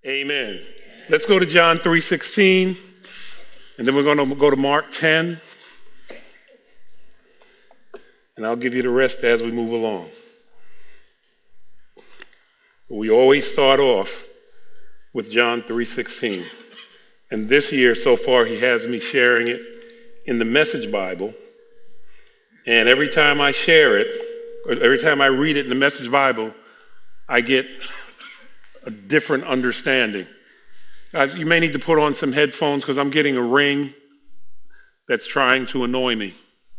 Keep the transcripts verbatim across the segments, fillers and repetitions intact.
Amen. Let's go to John three sixteen, and then we're going to go to Mark ten, and I'll give you the rest as we move along. We always start off with John three sixteen, and this year so far he has me sharing it in the Message Bible, and every time I share it, or every time I read it in the Message Bible, I get a different understanding. Guys, you may need to put on some headphones because I'm getting a ring that's trying to annoy me.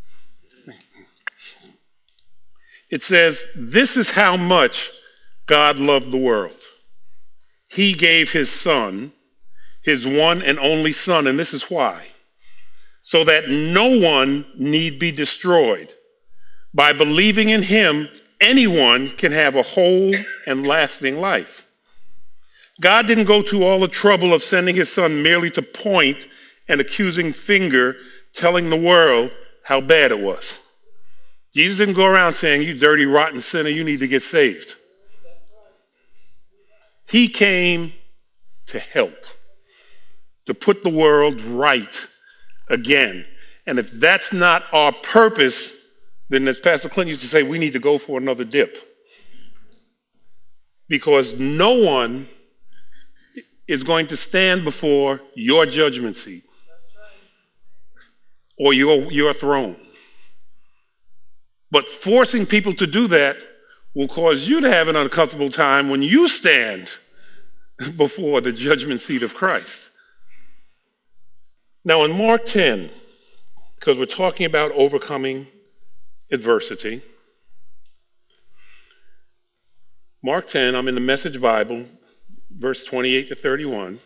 It says, "This is how much God loved the world. He gave his son, his one and only son, and this is why, so that no one need be destroyed. By believing in him, anyone can have a whole and lasting life." God didn't go to all the trouble of sending his son merely to point an accusing finger, telling the world how bad it was. Jesus didn't go around saying, "You dirty, rotten sinner, you need to get saved." He came to help, to put the world right again. And if that's not our purpose, then as Pastor Clinton used to say, we need to go for another dip. Because no one is going to stand before your judgment seat or your, your throne. But forcing people to do that will cause you to have an uncomfortable time when you stand before the judgment seat of Christ. Now in Mark ten, because we're talking about overcoming adversity, Mark ten, I'm in the Message Bible, verse twenty-eight to thirty-one.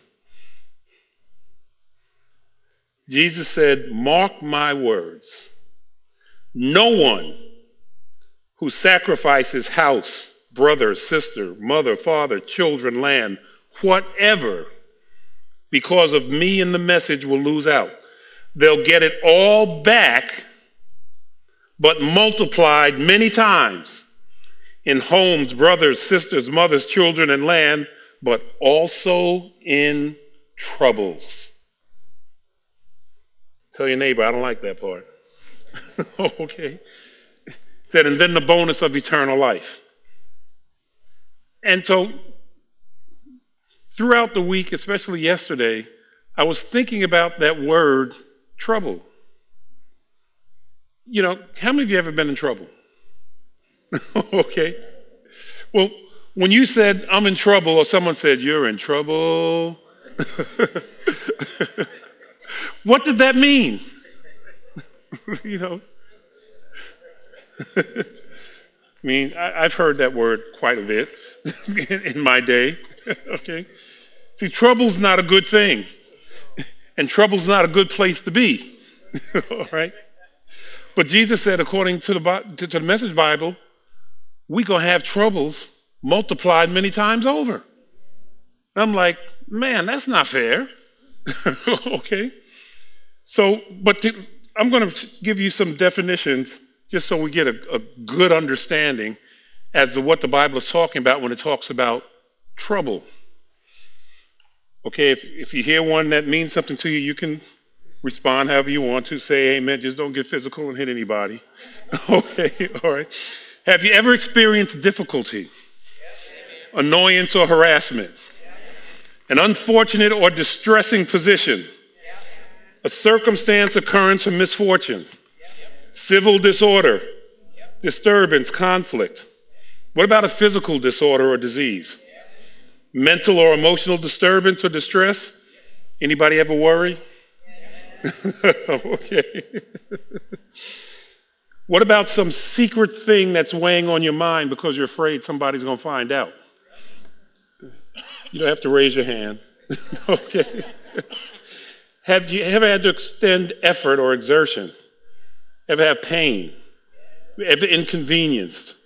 Jesus said, "Mark my words. No one who sacrifices house, brother, sister, mother, father, children, land, whatever, because of me and the message will lose out. They'll get it all back, but multiplied many times in homes, brothers, sisters, mothers, children, and land, but also in troubles." Tell your neighbor, I don't like that part. Okay. Said, and then the bonus of eternal life. And so throughout the week, especially yesterday, I was thinking about that word, trouble. You know, how many of you have ever been in trouble? Okay. Well, when you said, "I'm in trouble," or someone said, "You're in trouble," what did that mean? You know? I mean, I, I've heard that word quite a bit in my day. Okay. See, trouble's not a good thing. And trouble's not a good place to be. All right? But Jesus said, according to the, to the Message Bible, we're going to have troubles multiplied many times over. And I'm like, man, that's not fair. Okay. So, but to, I'm going to give you some definitions just so we get a, a good understanding as to what the Bible is talking about when it talks about trouble. Okay, if, if you hear one that means something to you, you can respond however you want to. Say amen. Just don't get physical and hit anybody. Okay, all right. Have you ever experienced difficulty, annoyance, or harassment? An unfortunate or distressing position? A circumstance, occurrence, or misfortune? Civil disorder, disturbance, conflict? What about a physical disorder or disease? Mental or emotional disturbance or distress? Anybody ever worry? Okay. What about some secret thing that's weighing on your mind because you're afraid somebody's going to find out? You don't have to raise your hand. Okay. Have you ever had to extend effort or exertion? Ever have pain? Ever inconvenienced?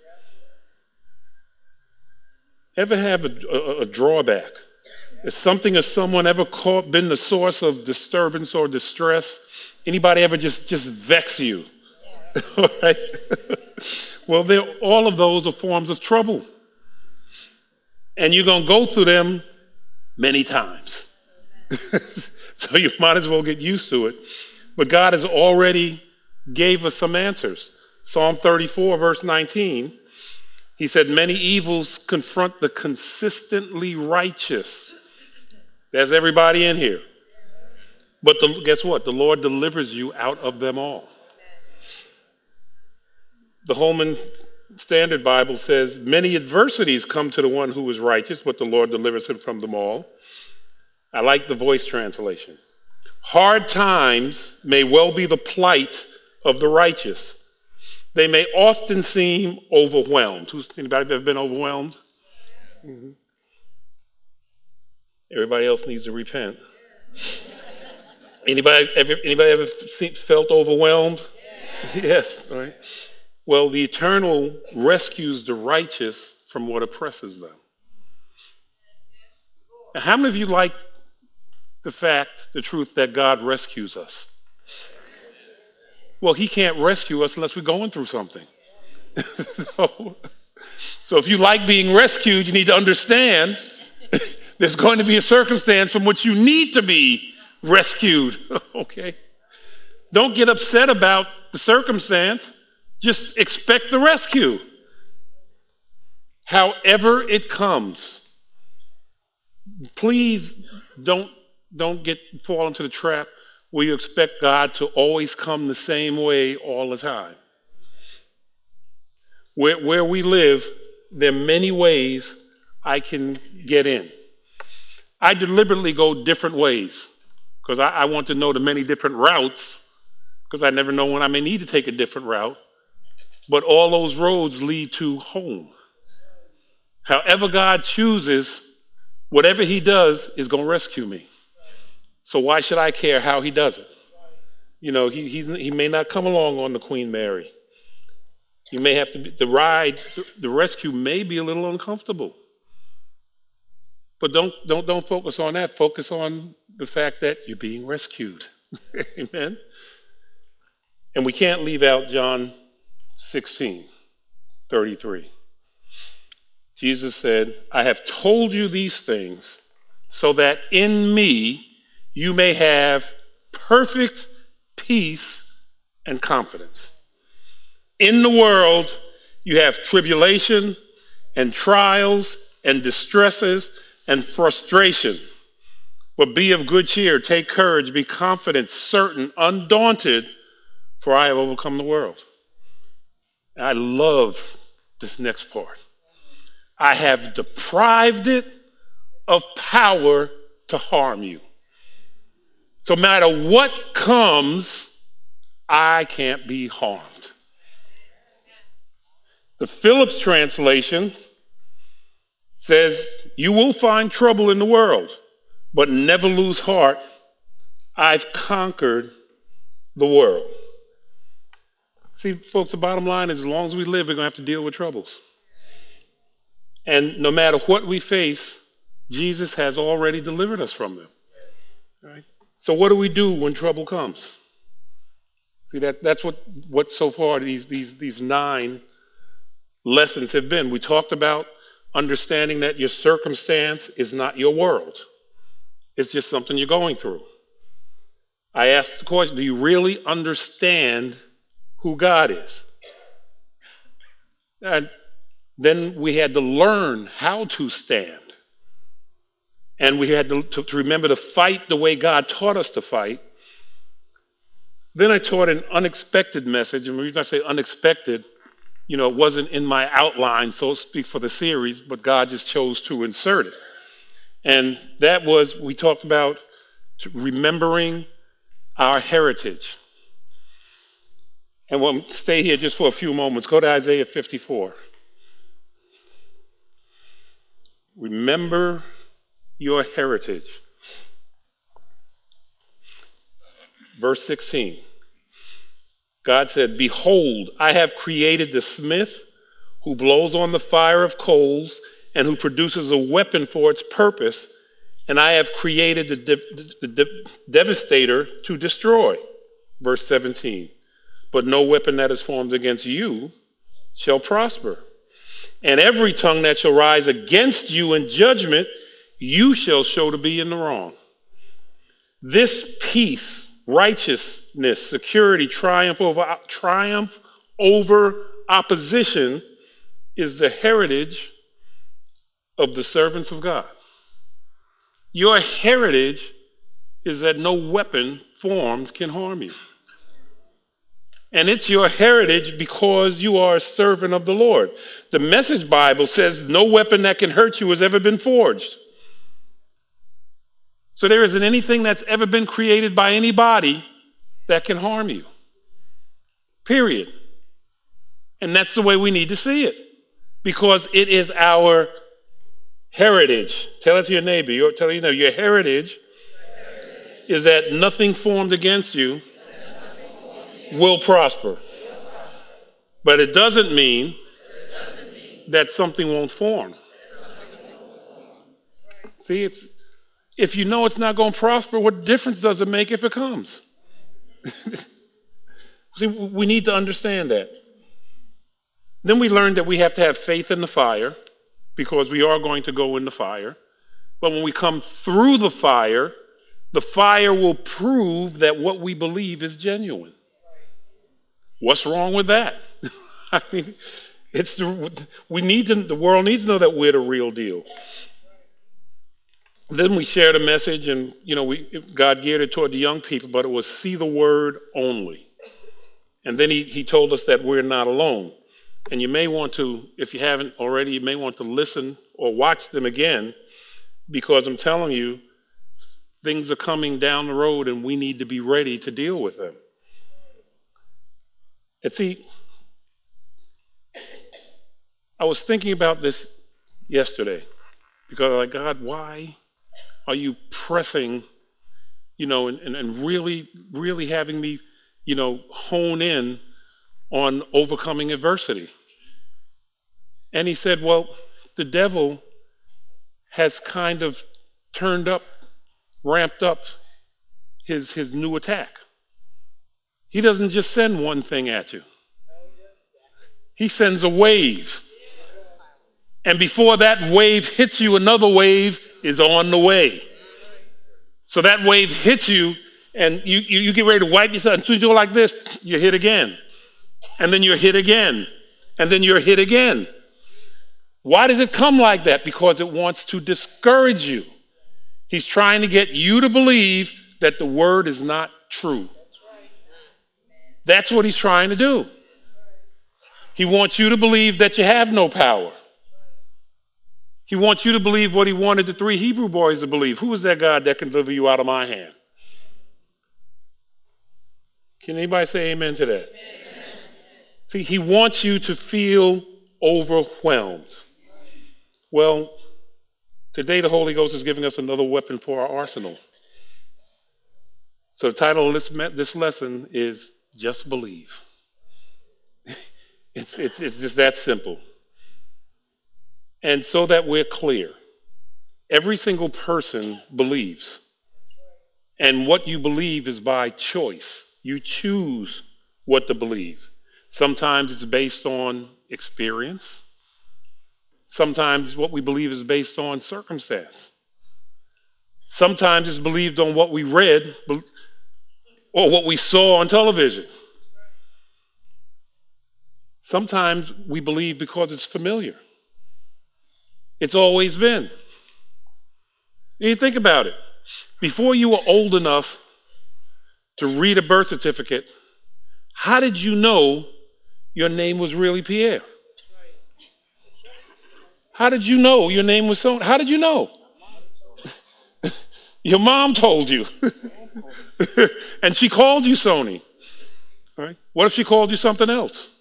Ever have a, a, a drawback? Has something or someone ever caught, been the source of disturbance or distress? Anybody ever just, just vex you? All right. Well, all of those are forms of trouble. And you're going to go through them many times. So you might as well get used to it. But God has already gave us some answers. Psalm thirty-four, verse nineteen, he said, many evils confront the consistently righteous. There's everybody in here. But the, guess what? The Lord delivers you out of them all. The Holman Standard Bible says, many adversities come to the one who is righteous, but the Lord delivers him from them all. I like the Voice translation. Hard times may well be the plight of the righteous. They may often seem overwhelmed. Who's, anybody ever been overwhelmed? Mm-hmm. Everybody else needs to repent. Anybody ever, anybody ever seen, felt overwhelmed? Yes. Yes, all right. Well, the Eternal rescues the righteous from what oppresses them. Now, how many of you like the fact, the truth that God rescues us? Well, he can't rescue us unless we're going through something. so, so if you like being rescued, you need to understand there's going to be a circumstance from which you need to be rescued. Okay? Don't get upset about the circumstance. Just expect the rescue. However it comes. Please don't, don't get fall into the trap where you expect God to always come the same way all the time. Where, where we live, there are many ways I can get in. I deliberately go different ways because I, I want to know the many different routes because I never know when I may need to take a different route. But all those roads lead to home. However God chooses, whatever he does is going to rescue me. So why should I care how he does it? You know, he, he, he may not come along on the Queen Mary. You may have to be, the ride, the, the rescue may be a little uncomfortable. But don't, don't, don't focus on that. Focus on the fact that you're being rescued. Amen? And we can't leave out John sixteen thirty-three. Jesus said, I have told you these things so that in me you may have perfect peace and confidence. In the world, you have tribulation and trials and distresses and frustration. But be of good cheer, take courage, be confident, certain, undaunted, for I have overcome the world. I love this next part. I have deprived it of power to harm you. So no matter what comes, I can't be harmed. The Phillips translation says, you will find trouble in the world, but never lose heart. I've conquered the world. See, folks, the bottom line is as long as we live, we're going to have to deal with troubles. And no matter what we face, Jesus has already delivered us from them. Right? So what do we do when trouble comes? See, that, that's what, what so far these, these, these nine lessons have been. We talked about understanding that your circumstance is not your world. It's just something you're going through. I asked the question, do you really understand who God is? And then we had to learn how to stand. And we had to, to, to remember to fight the way God taught us to fight. Then I taught an unexpected message. And the reason I say unexpected, you know, it wasn't in my outline, so to speak, for the series, but God just chose to insert it. And that was, we talked about remembering our heritage. And we'll stay here just for a few moments. Go to Isaiah fifty-four. Remember your heritage. Verse sixteen. God said, behold, I have created the smith who blows on the fire of coals and who produces a weapon for its purpose, and I have created the, de- the de- devastator to destroy. Verse seventeen. But no weapon that is formed against you shall prosper. And every tongue that shall rise against you in judgment, you shall show to be in the wrong. This peace, righteousness, security, triumph over, triumph over opposition is the heritage of the servants of God. Your heritage is that no weapon formed can harm you. And it's your heritage because you are a servant of the Lord. The Message Bible says no weapon that can hurt you has ever been forged. So there isn't anything that's ever been created by anybody that can harm you. Period. And that's the way we need to see it. Because it is our heritage. Tell it to your neighbor. You're, tell you know, your heritage, heritage is that nothing formed against you will prosper. But it doesn't mean that something won't form. See, it's, if you know it's not going to prosper, what difference does it make if it comes? See, we need to understand that. Then we learned that we have to have faith in the fire because we are going to go in the fire. But when we come through the fire, the fire will prove that what we believe is genuine. What's wrong with that? I mean, it's the, we need to, the world needs to know that we're the real deal. Then we shared a message, and you know, we God geared it toward the young people, but it was see the word only. And then he, he told us that we're not alone. And you may want to, if you haven't already, you may want to listen or watch them again, because I'm telling you, things are coming down the road and we need to be ready to deal with them. And see, I was thinking about this yesterday because I'm like, God, why are you pressing, you know, and, and, and really, really having me, you know, hone in on overcoming adversity? And he said, well, the devil has kind of turned up, ramped up his, his new attack. He doesn't just send one thing at you. He sends a wave. And before that wave hits you, another wave is on the way. So that wave hits you, and you, you, you get ready to wipe yourself. And as soon as you go like this, you're hit again. And then you're hit again. And then you're hit again. Why does it come like that? Because it wants to discourage you. He's trying to get you to believe that the word is not true. That's what he's trying to do. He wants you to believe that you have no power. He wants you to believe what he wanted the three Hebrew boys to believe. Who is that God that can deliver you out of my hand? Can anybody say amen to that? Amen. See, he wants you to feel overwhelmed. Well, today the Holy Ghost is giving us another weapon for our arsenal. So the title of this, this lesson is Just Believe. It's, it's, it's just that simple. And so that we're clear, every single person believes. And what you believe is by choice. You choose what to believe. Sometimes it's based on experience. Sometimes what we believe is based on circumstance. Sometimes it's believed on what we read or what we saw on television. Sometimes we believe because it's familiar. It's always been. You think about it. Before you were old enough to read a birth certificate, how did you know your name was really Pierre? How did you know your name was so? How did you know? Your mom told you. And she called you Sony. All right? What if she called you something else?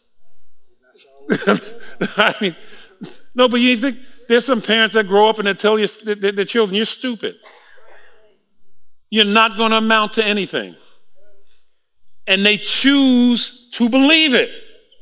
I mean, no, but you think there's some parents that grow up and they tell you, their, their children, you're stupid. You're not going to amount to anything. And they choose to believe it.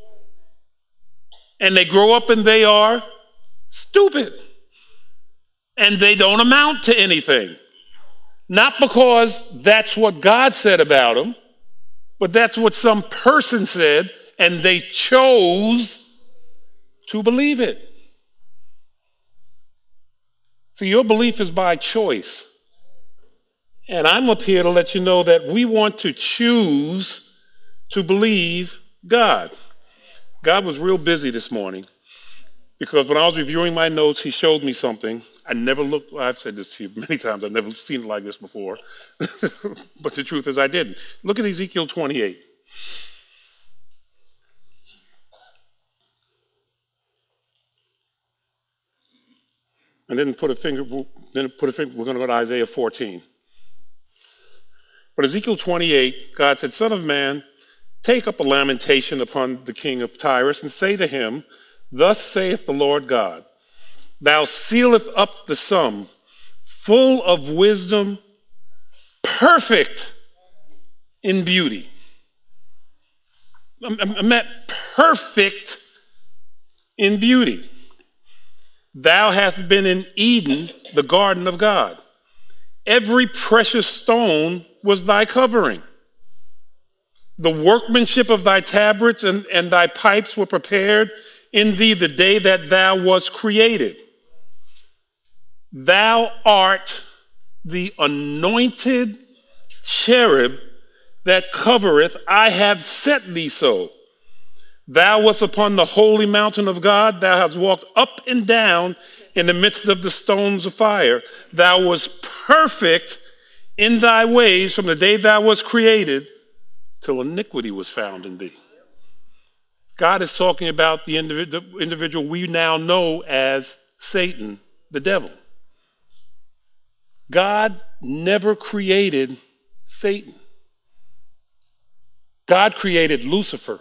And they grow up and they are stupid. And they don't amount to anything. Not because that's what God said about them, but that's what some person said, and they chose to believe it. So your belief is by choice. And I'm up here to let you know that we want to choose to believe God. God was real busy this morning because when I was reviewing my notes, he showed me something. I never looked, well, I've said this to you many times, I've never seen it like this before. But the truth is I didn't. Look at Ezekiel twenty-eight. And then put a finger, then put a finger, we're going to go to Isaiah fourteen. But Ezekiel twenty-eight, God said, Son of man, take up a lamentation upon the king of Tyrus and say to him, Thus saith the Lord God, Thou sealest up the sum, full of wisdom, perfect in beauty. I'm at perfect in beauty. Thou hast been in Eden, the garden of God. Every precious stone was thy covering. The workmanship of thy tabrets and, and thy pipes were prepared in thee the day that thou wast created. Thou art the anointed cherub that covereth, I have set thee so. Thou wast upon the holy mountain of God. Thou hast walked up and down in the midst of the stones of fire. Thou wast perfect in thy ways from the day thou wast created till iniquity was found in thee. God is talking about the individual we now know as Satan, the devil. God never created Satan. God created Lucifer.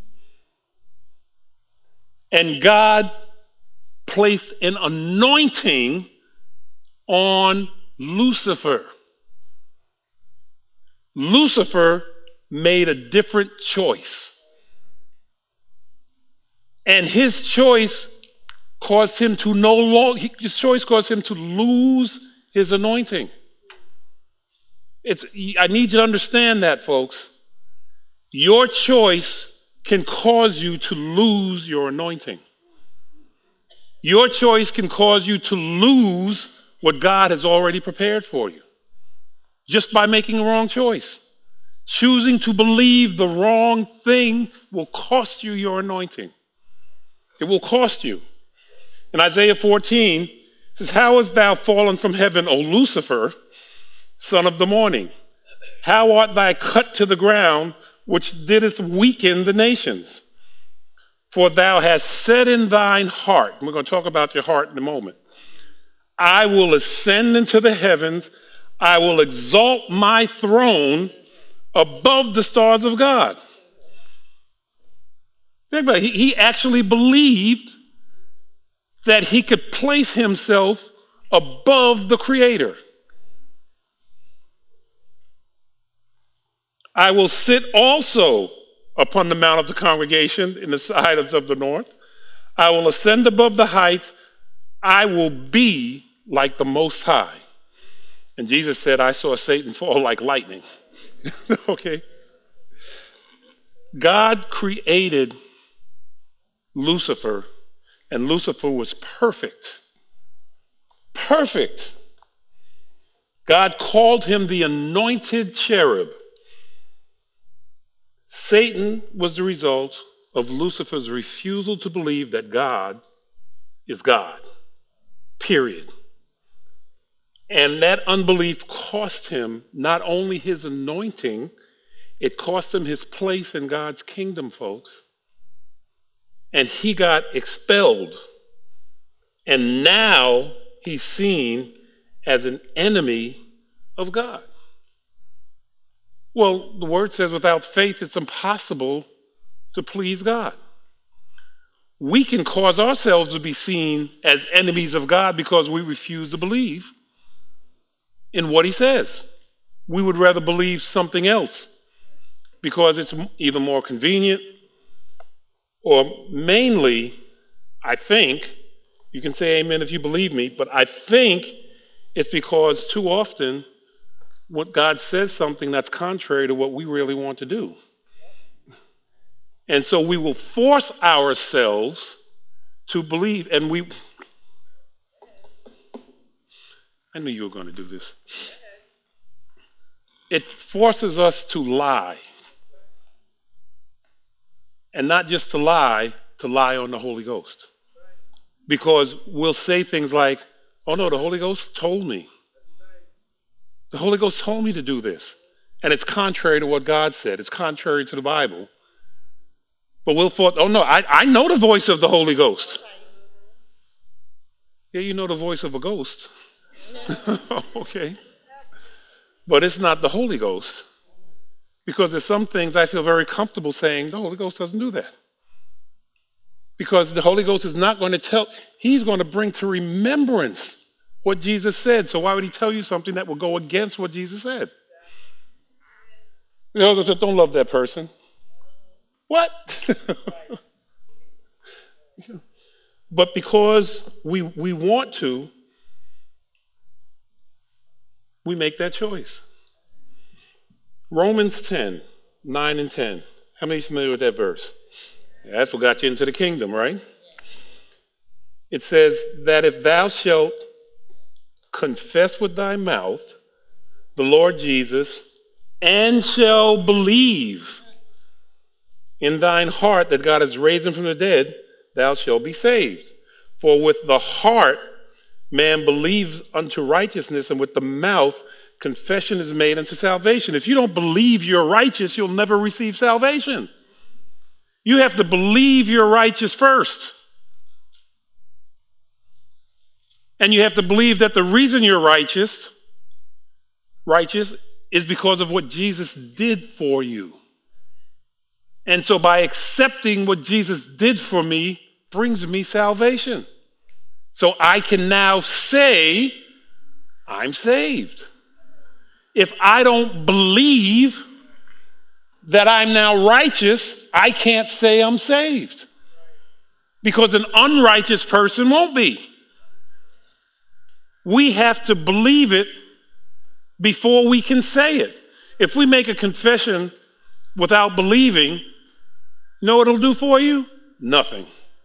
And God placed an anointing on Lucifer. Lucifer made a different choice. And his choice caused him to no longer, his choice caused him to lose his anointing. It's, I need you to understand that, folks. Your choice can cause you to lose your anointing. Your choice can cause you to lose what God has already prepared for you just by making a wrong choice. Choosing to believe the wrong thing will cost you your anointing. It will cost you. In Isaiah fourteen, it says, How hast thou fallen from heaven, O Lucifer, son of the morning? How art thou cut to the ground, which didst weaken the nations? For thou hast said in thine heart, and we're going to talk about your heart in a moment, I will ascend into the heavens, I will exalt my throne above the stars of God. Think about it. He, he actually believed that he could place himself above the Creator. I will sit also upon the mount of the congregation in the side of the north. I will ascend above the heights. I will be like the Most High. And Jesus said, I saw Satan fall like lightning. Okay? God created Lucifer, and Lucifer was perfect. Perfect. God called him the anointed cherub. Satan was the result of Lucifer's refusal to believe that God is God, period. And that unbelief cost him not only his anointing, it cost him his place in God's kingdom, folks. And he got expelled. And now he's seen as an enemy of God. Well, the word says without faith, it's impossible to please God. We can cause ourselves to be seen as enemies of God because we refuse to believe in what he says. We would rather believe something else because it's either more convenient or mainly, I think, you can say amen if you believe me, but I think it's because too often what God says something that's contrary to what we really want to do. And so we will force ourselves to believe, and we I knew you were going to do this. It forces us to lie. And not just to lie, to lie on the Holy Ghost. Because we'll say things like, oh no, the Holy Ghost told me. The Holy Ghost told me to do this. And it's contrary to what God said. It's contrary to the Bible. But we'll thought, oh no, I, I know the voice of the Holy Ghost. Yeah, you know the voice of a ghost. Okay. But it's not the Holy Ghost. Because there's some things I feel very comfortable saying, the Holy Ghost doesn't do that. Because the Holy Ghost is not going to tell, he's going to bring to remembrance what Jesus said. So why would he tell you something that will go against what Jesus said? You know, don't love that person. What? But because we we want to, we make that choice. Romans ten, nine and ten. How many are familiar with that verse? That's what got you into the kingdom, right? It says that if thou shalt confess with thy mouth the Lord Jesus, and shall believe in thine heart that God has raised him from the dead, thou shalt be saved. For with the heart man believes unto righteousness, and with the mouth confession is made unto salvation. If you don't believe you're righteous, you'll never receive salvation. You have to believe you're righteous first. And you have to believe that the reason you're righteous, righteous is because of what Jesus did for you. And so by accepting what Jesus did for me brings me salvation. So I can now say, I'm saved. If I don't believe that I'm now righteous, I can't say I'm saved. Because an unrighteous person won't be. We have to believe it before we can say it. If we make a confession without believing, you know what it'll do for you? Nothing.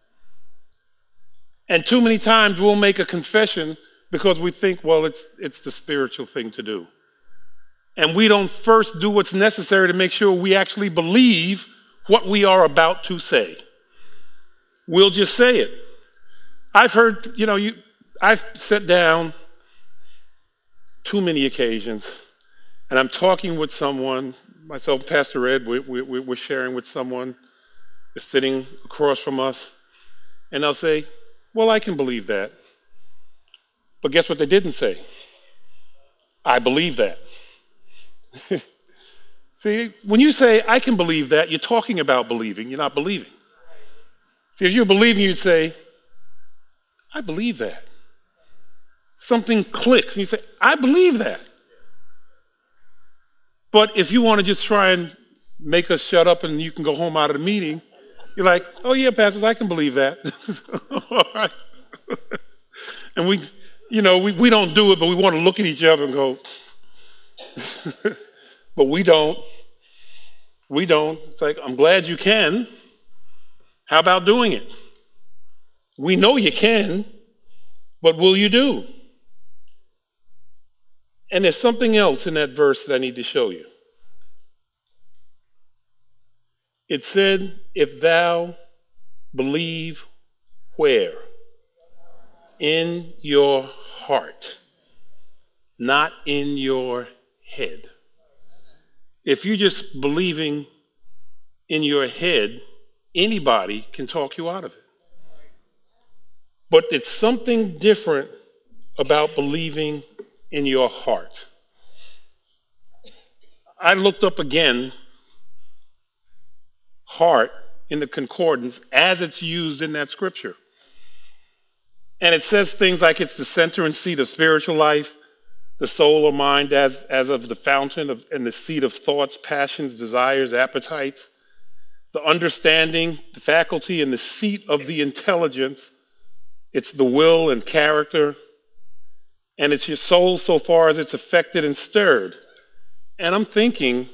And too many times we'll make a confession because we think, well, it's it's the spiritual thing to do. And we don't first do what's necessary to make sure we actually believe what we are about to say. We'll just say it. I've heard, you know, you, I've sat down too many occasions, and I'm talking with someone, myself, Pastor Ed, we, we, we're sharing with someone that's sitting across from us, and I'll say, well, I can believe that. But guess what they didn't say? I believe that. See, when you say, I can believe that, you're talking about believing, you're not believing. See, if you're believing, you'd say, I believe that. Something clicks, and you say, I believe that. But if you want to just try and make us shut up and you can go home out of the meeting, you're like, oh yeah, pastors, I can believe that. All right. And we, you know, we, we don't do it, but we want to look at each other and go, but we don't. We don't. It's like, I'm glad you can. How about doing it? We know you can, but will you do? And there's something else in that verse that I need to show you. It said, if thou believe where? In your heart, not in your head. If you're just believing in your head, anybody can talk you out of it. But it's something different about believing in your heart. I looked up again heart in the concordance as it's used in that scripture. And it says things like it's the center and seat of spiritual life, the soul or mind as, as of the fountain of, and the seat of thoughts, passions, desires, appetites, the understanding, the faculty, and the seat of the intelligence. It's the will and character. And it's your soul so far as it's affected and stirred. And I'm thinking,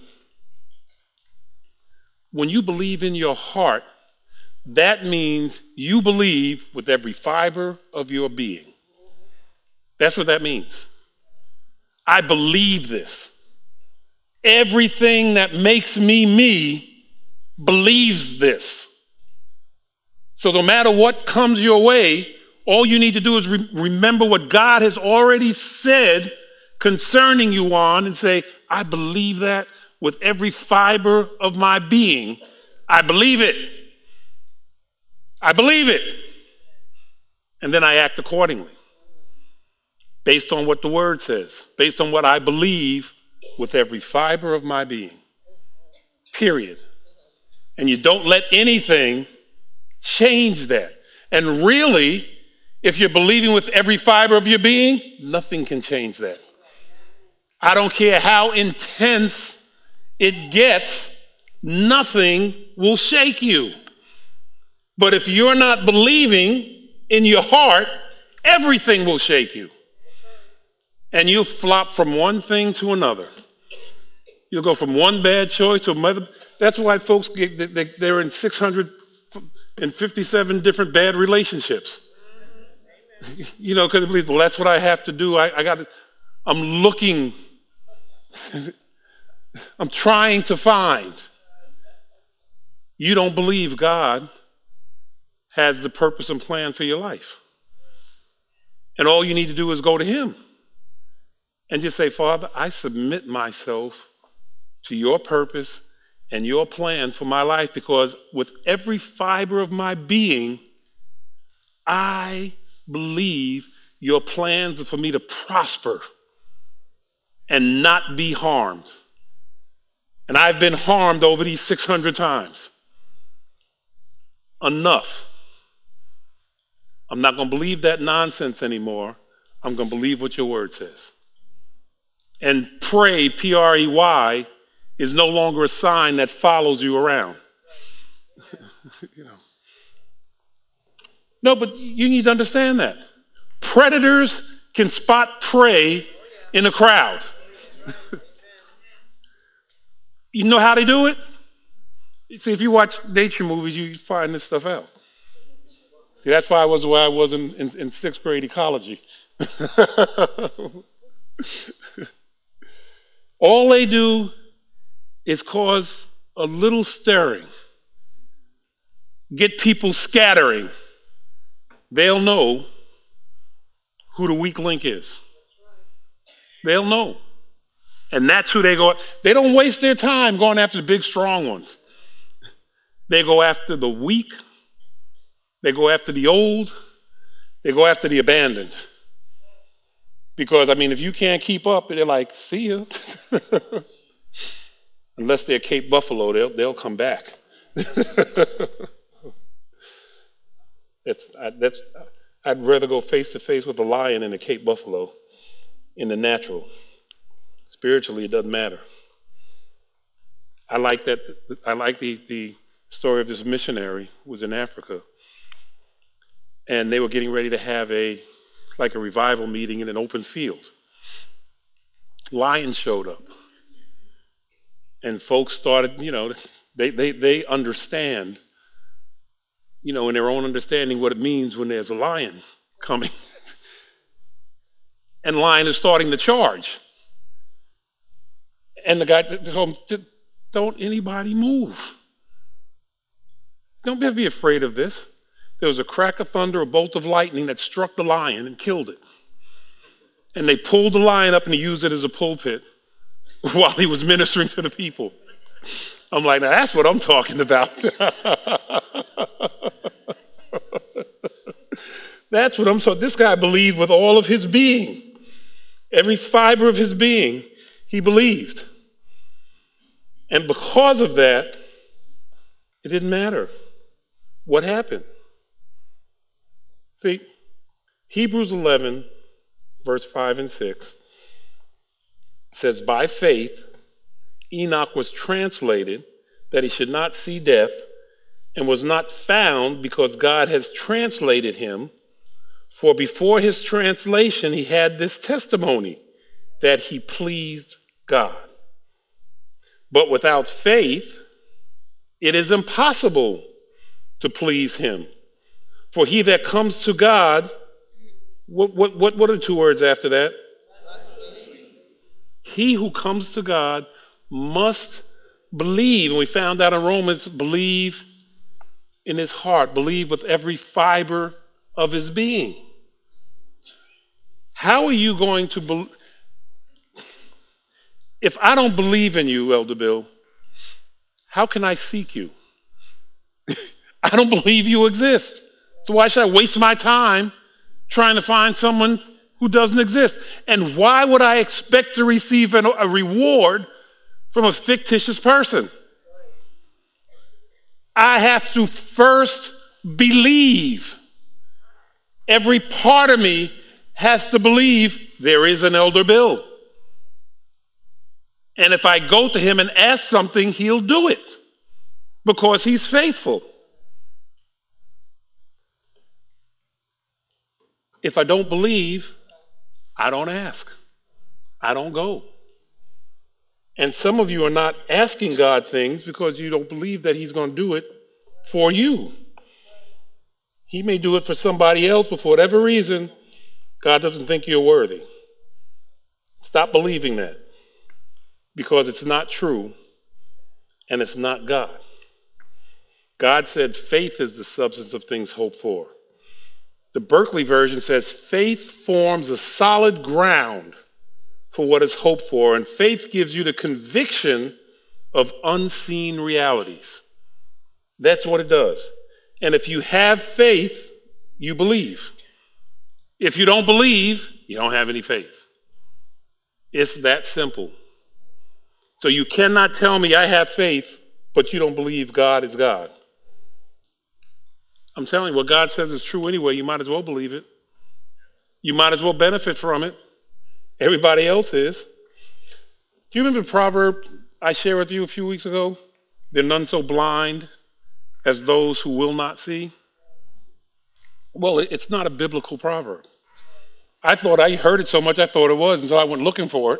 when you believe in your heart, that means you believe with every fiber of your being. That's what that means. I believe this. Everything that makes me me believes this. So no matter what comes your way, all you need to do is re- remember what God has already said concerning you on and say, I believe that with every fiber of my being. I believe it. I believe it. And then I act accordingly, based on what the word says, based on what I believe with every fiber of my being. Period. And you don't let anything change that. And really, if you're believing with every fiber of your being, nothing can change that. I don't care how intense it gets, nothing will shake you. But if you're not believing in your heart, everything will shake you. And you'll flop from one thing to another. You'll go from one bad choice to another. That's why folks get, they're in six hundred fifty-seven different bad relationships. You know, because they believe, well, that's what I have to do. I, I got. I'm looking. I'm trying to find. You don't believe God has the purpose and plan for your life. And all you need to do is go to him and just say, Father, I submit myself to your purpose and your plan for my life, because with every fiber of my being, I believe your plans are for me to prosper and not be harmed. And I've been harmed over these six hundred times. Enough. I'm not going to believe that nonsense anymore. I'm going to believe what your word says. And pray, P R E Y, is no longer a sign that follows you around. You know. No, but you need to understand that. Predators can spot prey in a crowd. You know how they do it? See, if you watch nature movies, you find this stuff out. See, that's why I was where I was in, in, in sixth grade ecology. All they do is cause a little stirring, get people scattering. They'll know who the weak link is. They'll know. And that's who they go. They don't waste their time going after the big, strong ones. They go after the weak. They go after the old. They go after the abandoned. Because, I mean, if you can't keep up, they're like, see ya. Unless they're Cape Buffalo, they'll, they'll come back. That's, I, that's, I'd rather go face to face with a lion than a Cape Buffalo in the natural. Spiritually, it doesn't matter. I like that. I like the, the story of this missionary who was in Africa. And they were getting ready to have a, like a revival meeting in an open field. Lions showed up. And folks started, you know, they, they, they understand, you know, in their own understanding what it means when there's a lion coming. And the lion is starting to charge. And the guy told him, don't anybody move. Don't be afraid of this. There was a crack of thunder, a bolt of lightning that struck the lion and killed it. And they pulled the lion up and he used it as a pulpit while he was ministering to the people. I'm like, now that's what I'm talking about. That's what I'm talking. This guy believed with all of his being. Every fiber of his being, he believed. And because of that, it didn't matter what happened. See, Hebrews eleven, verse five and six says, by faith, Enoch was translated that he should not see death, and was not found because God has translated him. For before his translation, he had this testimony that he pleased God. But without faith, it is impossible to please him. For he that comes to God, what, what, what, what are the two words after that? He who comes to God must believe, and we found out in Romans, believe in his heart, believe with every fiber of his being. How are you going to believe? If I don't believe in you, Elder Bill, how can I seek you? I don't believe you exist. So why should I waste my time trying to find someone who doesn't exist? And why would I expect to receive an, a reward from a fictitious person? I have to first believe. Every part of me has to believe there is an Elder Bill. And if I go to him and ask something, he'll do it because he's faithful. If I don't believe, I don't ask. I don't go. And some of you are not asking God things because you don't believe that he's going to do it for you. He may do it for somebody else, but for whatever reason, God doesn't think you're worthy. Stop believing that because it's not true and it's not God. God said faith is the substance of things hoped for. The Berkeley version says faith forms a solid ground for what is hoped for, and faith gives you the conviction of unseen realities. That's what it does. And if you have faith, you believe. If you don't believe, you don't have any faith. It's that simple. So you cannot tell me I have faith, but you don't believe God is God. I'm telling you, what God says is true anyway. You might as well believe it. You might as well benefit from it. Everybody else is. Do you remember the proverb I shared with you a few weeks ago? There are none so blind as those who will not see. Well, it's not a biblical proverb. I thought I heard it so much I thought it was until I went looking for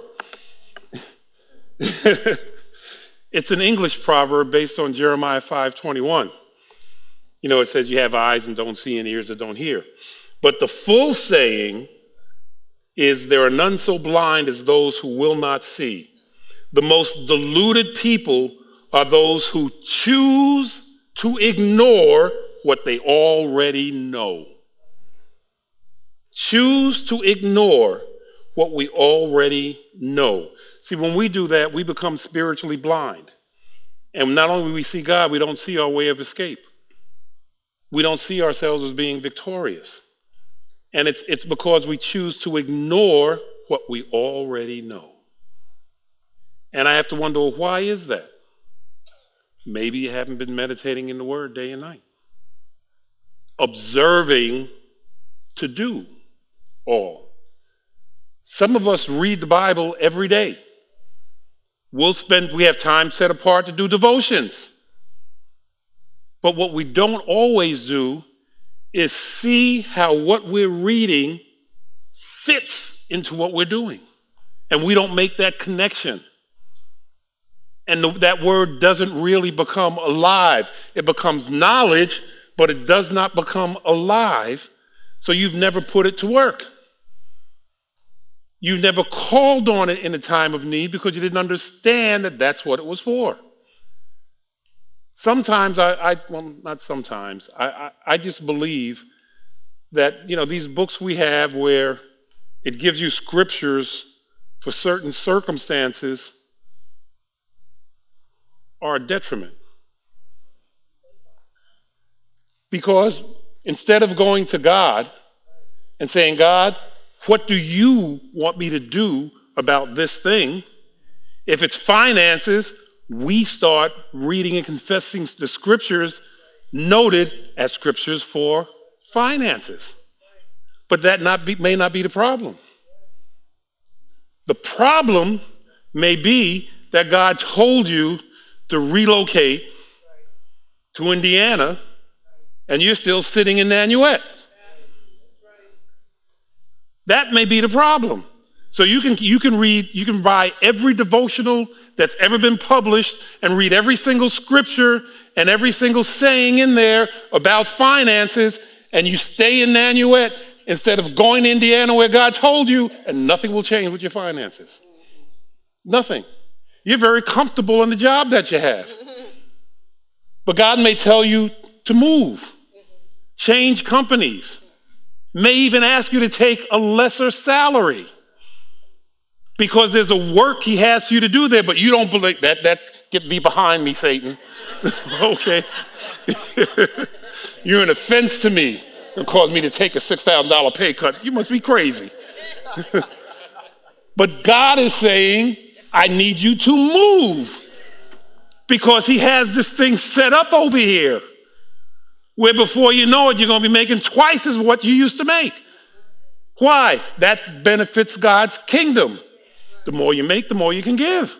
it. It's an English proverb based on Jeremiah five twenty-one. You know, it says you have eyes and don't see and ears that don't hear. But the full saying is there are none so blind as those who will not see. The most deluded people are those who choose to ignore what they already know. Choose to ignore what we already know. See, when we do that, we become spiritually blind. And not only do we see God, we don't see our way of escape. We don't see ourselves as being victorious. And it's, it's because we choose to ignore what we already know. And I have to wonder, well, why is that? Maybe you haven't been meditating in the Word day and night. Observing to do all. Some of us read the Bible every day. We'll spend, we have time set apart to do devotions. But what we don't always do is see how what we're reading fits into what we're doing. And we don't make that connection. And the, that word doesn't really become alive. It becomes knowledge, but it does not become alive. So you've never put it to work. You've never called on it in a time of need because you didn't understand that that's what it was for. Sometimes I, I well, not sometimes, I, I, I just believe that, you know, these books we have where it gives you scriptures for certain circumstances are a detriment. Because instead of going to God and saying, God, what do you want me to do about this thing? If it's finances, we start reading and confessing the scriptures noted as scriptures for finances. But that not be, may not be the problem. The problem may be that God told you to relocate to Indiana and you're still sitting in Nanuet. That may be the problem. So you can, you can read, you can buy every devotional that's ever been published and read every single scripture and every single saying in there about finances, and you stay in Nanuet instead of going to Indiana where God told you, and nothing will change with your finances. Nothing. You're very comfortable in the job that you have. But God may tell you to move, change companies, may even ask you to take a lesser salary because there's a work he has you to do there, but you don't believe that. That get thee behind me, Satan. Okay. You're an offense to me. It caused me to take a six thousand dollars pay cut. You must be crazy. But God is saying, I need you to move because he has this thing set up over here where before you know it, you're going to be making twice as what you used to make. Why? That benefits God's kingdom. The more you make, the more you can give.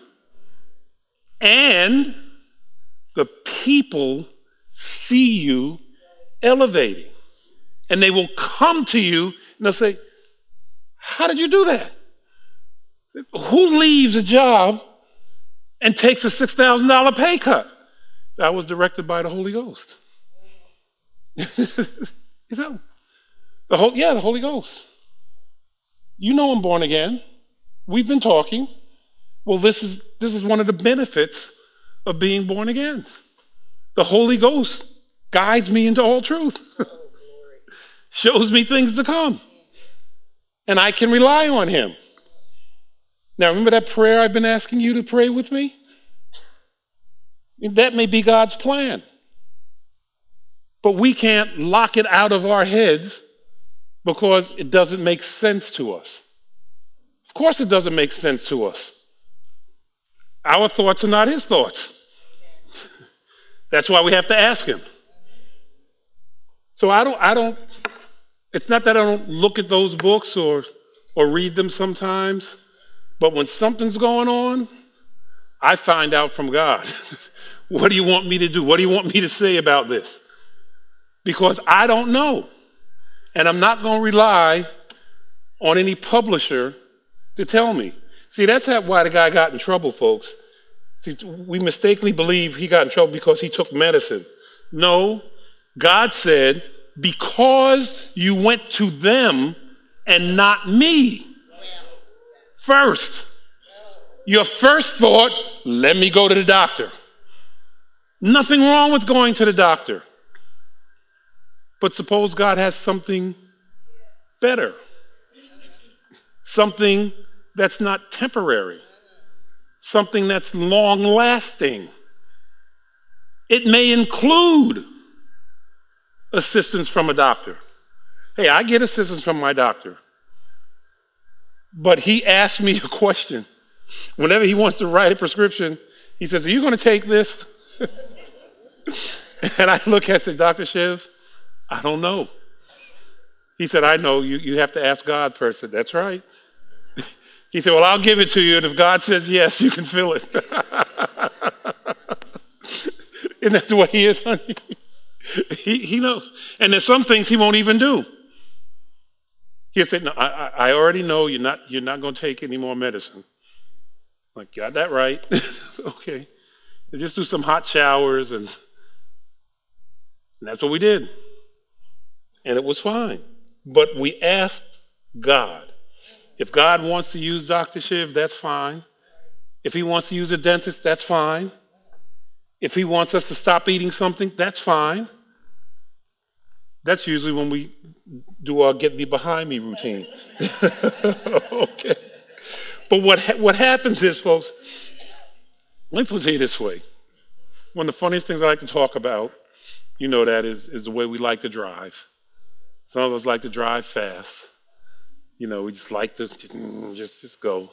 And the people see you elevating. And they will come to you and they'll say, how did you do that? Who leaves a job and takes a six thousand dollars pay cut? That was directed by the Holy Ghost. Is that the whole? Yeah, the Holy Ghost. You know I'm born again. We've been talking. Well, this is this is one of the benefits of being born again. The Holy Ghost guides me into all truth. Shows me things to come. And I can rely on him. Now, remember that prayer I've been asking you to pray with me? That may be God's plan. But we can't lock it out of our heads because it doesn't make sense to us. Of course it doesn't make sense to us. Our thoughts are not his thoughts. That's why we have to ask him. So I don't, I don't, it's not that I don't look at those books or, or read them sometimes, but when something's going on, I find out from God, what do you want me to do? What do you want me to say about this? Because I don't know. And I'm not going to rely on any publisher to tell me. See, that's how, why the guy got in trouble, folks. See, we mistakenly believe he got in trouble because he took medicine. No, God said, because you went to them and not me. First. Your first thought, let me go to the doctor. Nothing wrong with going to the doctor. But suppose God has something better. Something that's not temporary. Something that's long-lasting. It may include assistance from a doctor. Hey, I get assistance from my doctor. But he asked me a question. Whenever he wants to write a prescription, he says, are you going to take this? And I look at the Doctor Shiv, I don't know. He said, I know, you, you have to ask God first. I said, that's right. He said, well, I'll give it to you, and if God says yes, you can fill it. Isn't that the way he is, honey? he, he knows. And there's some things he won't even do. He'll say, no, I, I already know you're not, you're not going to take any more medicine. I'm like, got that right. Okay. They just do some hot showers, and, and that's what we did. And it was fine. But we asked God. If God wants to use Doctor Shiv, that's fine. If he wants to use a dentist, that's fine. If he wants us to stop eating something, that's fine. That's usually when we do our get me behind me routine. Okay. But what ha- what happens is, folks, let me put it this way. One of the funniest things I like to talk about, you know that, is, is the way we like to drive. Some of us like to drive fast. You know, we just like to just, just go.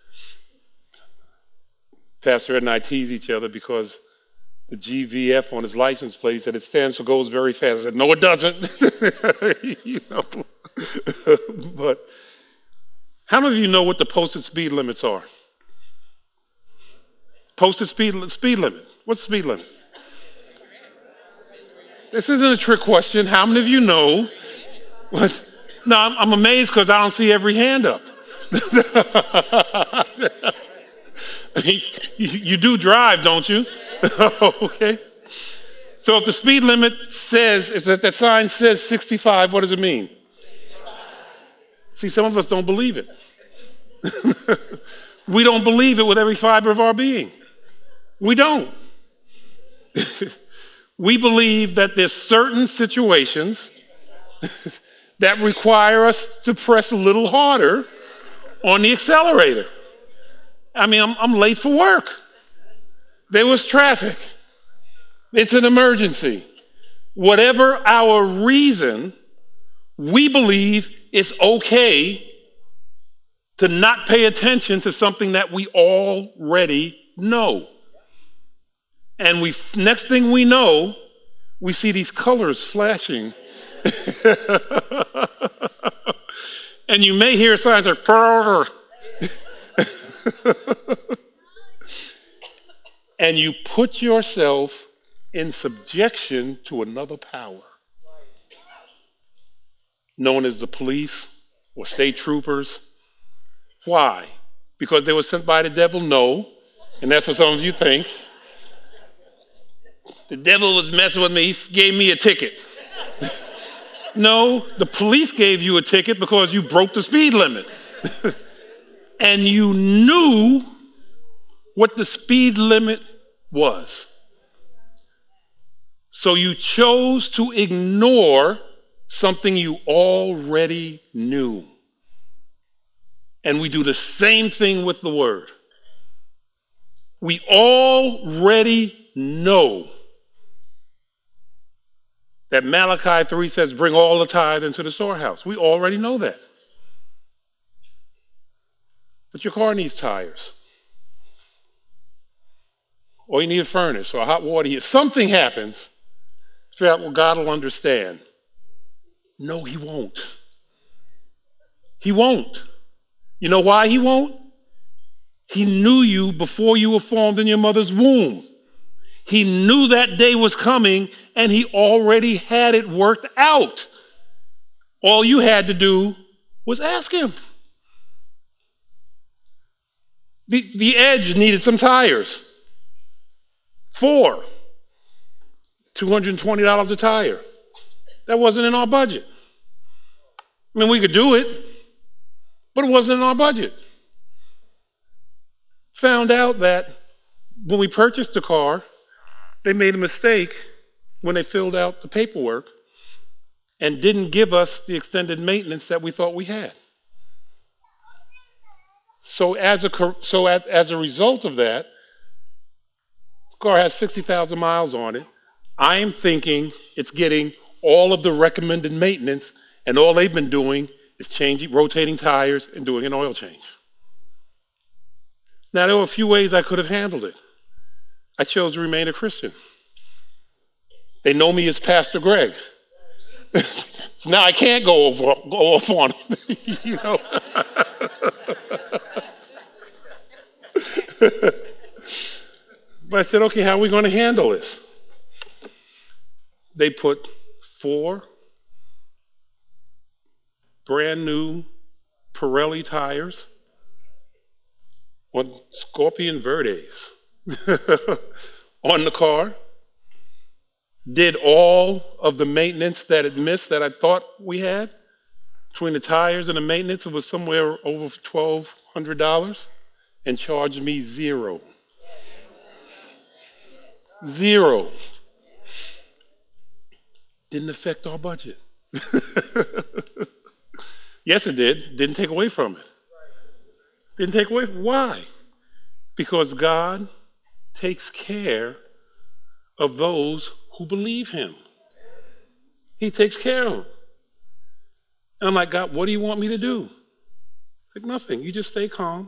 Pastor Ed and I tease each other because the G V F on his license plate said it stands for goes very fast. I said, no, it doesn't. You know. But how many of you know what the posted speed limits are? Posted speed speed limit. What's the speed limit? This isn't a trick question. How many of you know? What? No, I'm, I'm amazed because I don't see every hand up. you, you do drive, don't you? Okay. So if the speed limit says, is that that sign says sixty-five, what does it mean? See, some of us don't believe it. We don't believe it with every fiber of our being. We don't. We believe that there's certain situations that require us to press a little harder on the accelerator. I mean, I'm, I'm late for work. There was traffic. It's an emergency. Whatever our reason, we believe it's okay to not pay attention to something that we already know. And we, next thing we know, we see these colors flashing. And you may hear signs like, "Prrr." And you put yourself in subjection to another power, known as the police or state troopers. Why? Because they were sent by the devil? No. And that's what some of you think. The devil was messing with me. He gave me a ticket. No, the police gave you a ticket because you broke the speed limit. And you knew what the speed limit was. So you chose to ignore something you already knew. And we do the same thing with the word. We already know that Malachi three says, bring all the tithe into the storehouse. We already know that. But your car needs tires. Or you need a furnace or a hot water heater. Something happens. Figure out, well, God will understand. No, he won't. He won't. You know why he won't? He knew you before you were formed in your mother's womb. He knew that day was coming, and he already had it worked out. All you had to do was ask him. The, the Edge needed some tires. Four. two hundred twenty dollars a tire. That wasn't in our budget. I mean, we could do it, but it wasn't in our budget. Found out that when we purchased the car, they made a mistake when they filled out the paperwork and didn't give us the extended maintenance that we thought we had. So as a, so as, as a result of that, the car has sixty thousand miles on it. I am thinking it's getting all of the recommended maintenance, and all they've been doing is changing, rotating tires and doing an oil change. Now, there were a few ways I could have handled it. I chose to remain a Christian. They know me as Pastor Greg. So now I can't go, over, go off on them, you know. But I said, okay, how are we going to handle this? They put four brand new Pirelli tires on Scorpion Verdes on the car, did all of the maintenance that it missed that I thought we had. Between the tires and the maintenance, it was somewhere over twelve hundred dollars, and charged me zero. Zero. Didn't affect our budget. Yes, it did. Didn't take away from it. Didn't take away from it. Why? Because God takes care of those who believe him. He takes care of them. And I'm like, God, what do you want me to do? He's like, nothing. You just stay calm.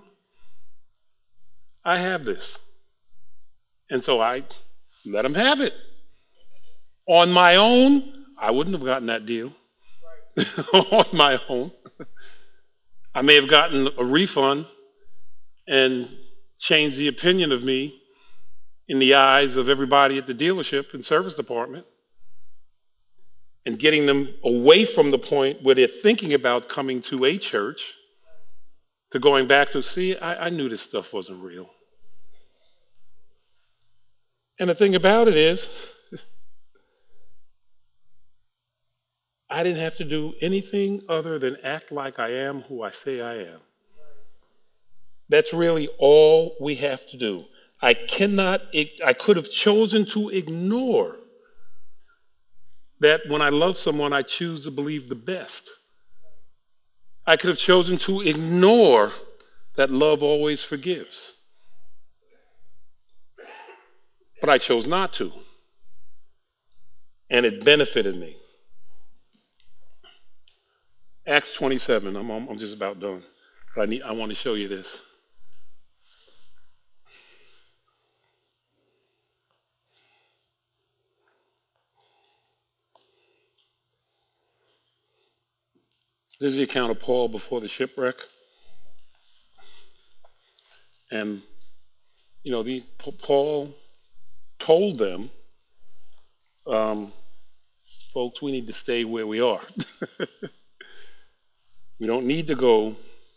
I have this. And so I let him have it. On my own, I wouldn't have gotten that deal. On my own. I may have gotten a refund and changed the opinion of me in the eyes of everybody at the dealership and service department, and getting them away from the point where they're thinking about coming to a church to going back to, see, I, I knew this stuff wasn't real. And the thing about it is, I didn't have to do anything other than act like I am who I say I am. That's really all we have to do. I cannot, I could have chosen to ignore that when I love someone, I choose to believe the best. I could have chosen to ignore that love always forgives. But I chose not to. And it benefited me. Acts twenty-seven, I'm, I'm just about done. But I, need, I want to show you this. This is the account of Paul before the shipwreck. And, you know, the, Paul told them, um, folks, we need to stay where we are. We don't need to go.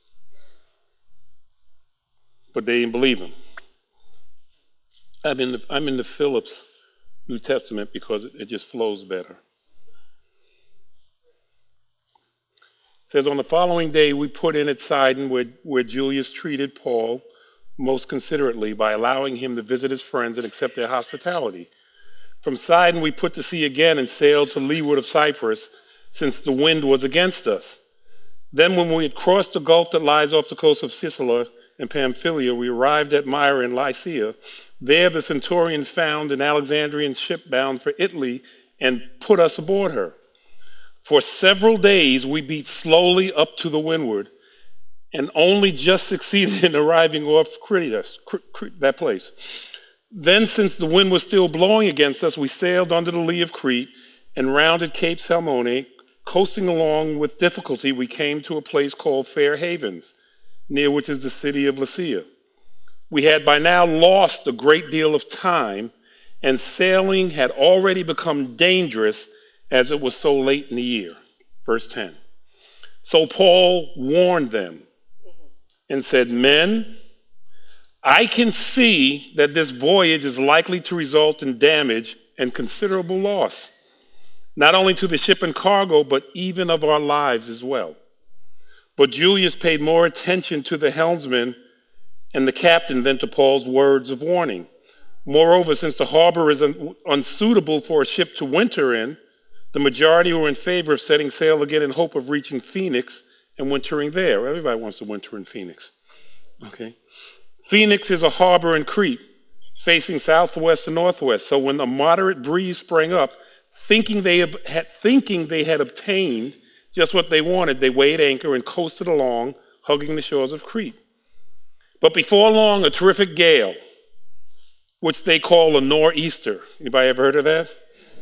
But they didn't believe him. I'm in the, I'm in the Phillips New Testament because it, it just flows better. It says, on the following day, we put in at Sidon where, where Julius treated Paul most considerately by allowing him to visit his friends and accept their hospitality. From Sidon, we put to sea again and sailed to leeward of Cyprus, since the wind was against us. Then when we had crossed the gulf that lies off the coast of Sicily and Pamphylia, we arrived at Myra in Lycia. There the centurion found an Alexandrian ship bound for Italy and put us aboard her. For several days we beat slowly up to the windward and only just succeeded in arriving off Crete, that place. Then, since the wind was still blowing against us, we sailed under the lee of Crete and rounded Cape Salmone. Coasting along with difficulty, we came to a place called Fair Havens, near which is the city of Lasea. We had by now lost a great deal of time, and sailing had already become dangerous as it was so late in the year. Verse ten. So Paul warned them and said, men, I can see that this voyage is likely to result in damage and considerable loss, not only to the ship and cargo, but even of our lives as well. But Julius paid more attention to the helmsman and the captain than to Paul's words of warning. Moreover, since the harbor is un- unsuitable for a ship to winter in, the majority were in favor of setting sail again in hope of reaching Phoenix and wintering there. Everybody wants to winter in Phoenix. Okay. Phoenix is a harbor in Crete, facing southwest and northwest. So when a moderate breeze sprang up, thinking they had, thinking they had obtained just what they wanted, they weighed anchor and coasted along, hugging the shores of Crete. But before long, a terrific gale, which they call a nor'easter, anybody ever heard of that?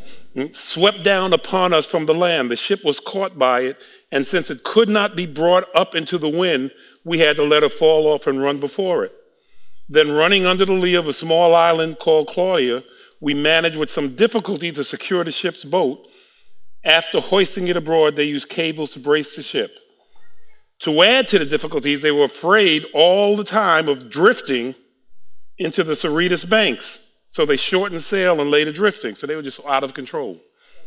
Swept down upon us from the land. The ship was caught by it, and since it could not be brought up into the wind, we had to let it fall off and run before it. Then running under the lee of a small island called Claudia, we managed with some difficulty to secure the ship's boat. After hoisting it aboard, they used cables to brace the ship. To add to the difficulties, they were afraid all the time of drifting into the Syrtis banks. So they shortened sail and laid drifting. So they were just out of control.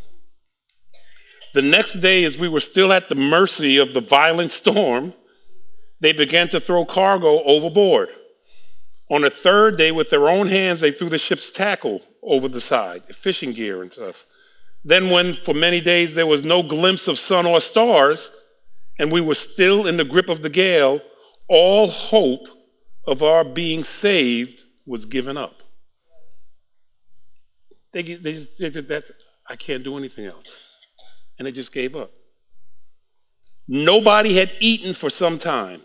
The next day, as we were still at the mercy of the violent storm, they began to throw cargo overboard. On the third day, with their own hands, they threw the ship's tackle over the side, fishing gear and stuff. Then when for many days there was no glimpse of sun or stars, and we were still in the grip of the gale, all hope of our being saved was given up. They, they just they said, that I can't do anything else. And they just gave up. Nobody had eaten for some time.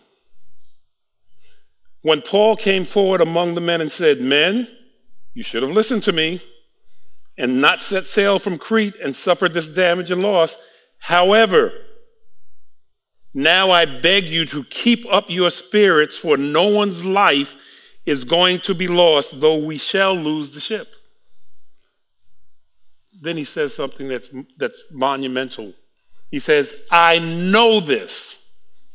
When Paul came forward among the men and said, men, you should have listened to me and not set sail from Crete and suffered this damage and loss. However, now I beg you to keep up your spirits, for no one's life is going to be lost, though we shall lose the ship. Then he says something that's, that's monumental. He says, I know this.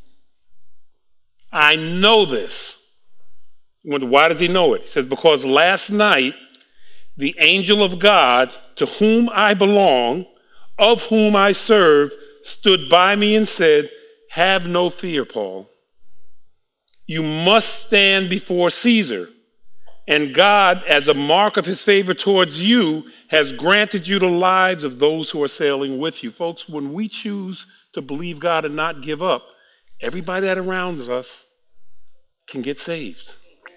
I know this. Why does he know it? He says, because last night, the angel of God, to whom I belong, of whom I serve, stood by me and said, have no fear, Paul. You must stand before Caesar. And God, as a mark of his favor towards you, has granted you the lives of those who are sailing with you. Folks, when we choose to believe God and not give up, everybody that surrounds us can get saved.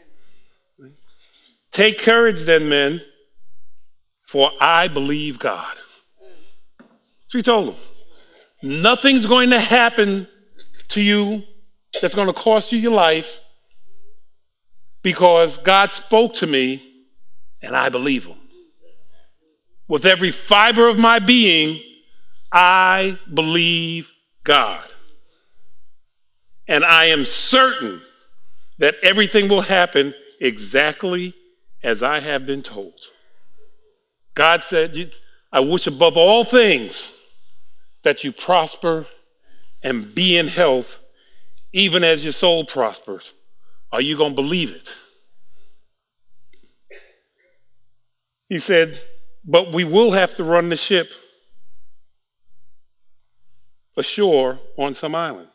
Take courage then, men, for I believe God. So he told them, nothing's going to happen to you that's going to cost you your life, because God spoke to me and I believe him. With every fiber of my being, I believe God. And I am certain that everything will happen exactly as I have been told. God said, I wish above all things that you prosper and be in health, even as your soul prospers. Are you going to believe it? He said, but we will have to run the ship ashore on some island.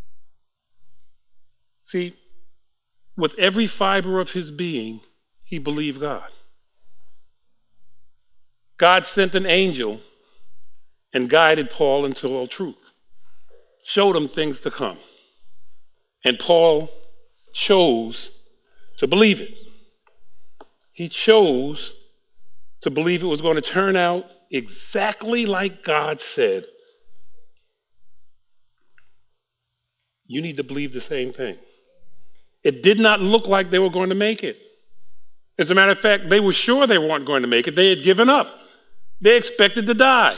See, with every fiber of his being, he believed God. God sent an angel and guided Paul into all truth, showed him things to come. And Paul chose to believe it. He chose to believe it was going to turn out exactly like God said. You need to believe the same thing. It did not look like they were going to make it. As a matter of fact, they were sure they weren't going to make it. They had given up. They expected to die.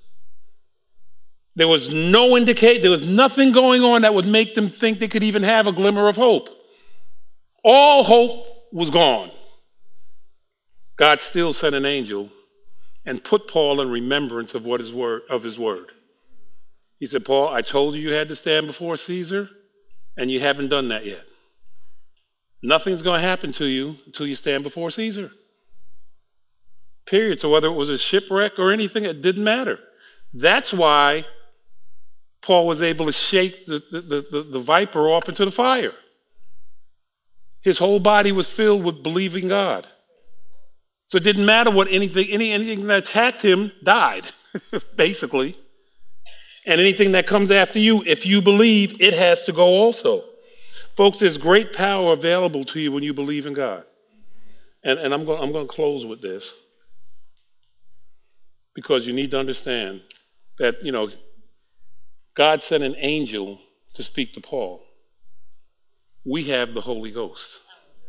There was no indicate, there was nothing going on that would make them think they could even have a glimmer of hope. All hope was gone. God still sent an angel and put Paul in remembrance of what his word of his word. He said, Paul, I told you you had to stand before Caesar, and you haven't done that yet. Nothing's going to happen to you until you stand before Caesar. Period. So whether it was a shipwreck or anything, it didn't matter. That's why Paul was able to shake the, the, the, the viper off into the fire. His whole body was filled with believing God. So it didn't matter what anything, any, anything that attacked him died, basically. And anything that comes after you, if you believe, it has to go also. Folks, there's great power available to you when you believe in God. And, and I'm going I'm going to close with this, because you need to understand that, you know, God sent an angel to speak to Paul. We have the Holy Ghost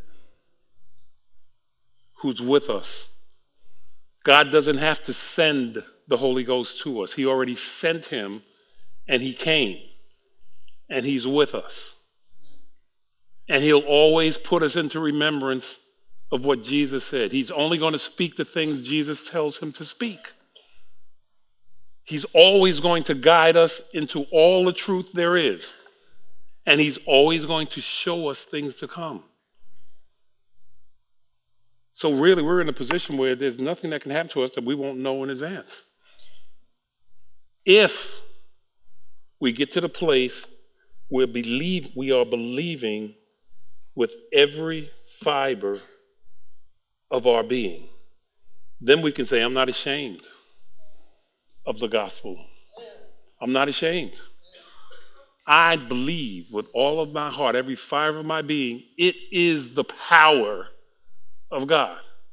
who's with us. God doesn't have to send the Holy Ghost to us. He already sent him, and he came, and he's with us. And he'll always put us into remembrance of what Jesus said. He's only going to speak the things Jesus tells him to speak. He's always going to guide us into all the truth there is. And he's always going to show us things to come. So really, we're in a position where there's nothing that can happen to us that we won't know in advance. If we get to the place where believe, we are believing with every fiber of our being, then we can say, I'm not ashamed of the gospel. I'm not ashamed. I believe with all of my heart, every fiber of my being, it is the power of God.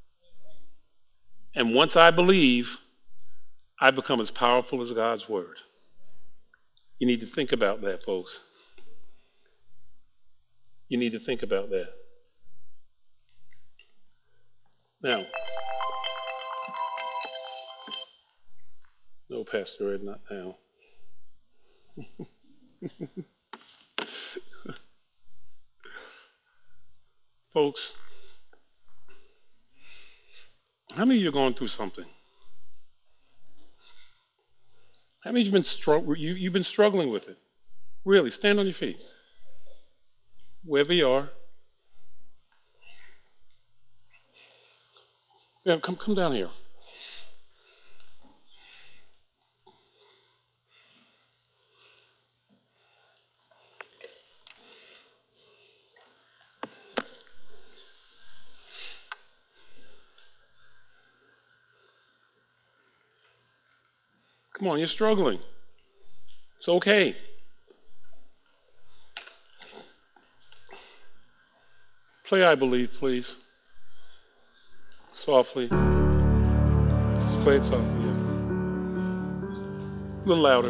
And once I believe, I become as powerful as God's word. You need to think about that, folks. You need to think about that. Now, no, Pastor Ed, not now. Folks, how many of you are going through something? How many of you have been, strugg- you, you've been struggling with it? Really, stand on your feet. Wherever you are. Yeah, come, come down here. Come on, you're struggling. It's okay. Play I Believe, please. Softly. Just play it softly. Yeah. A little louder.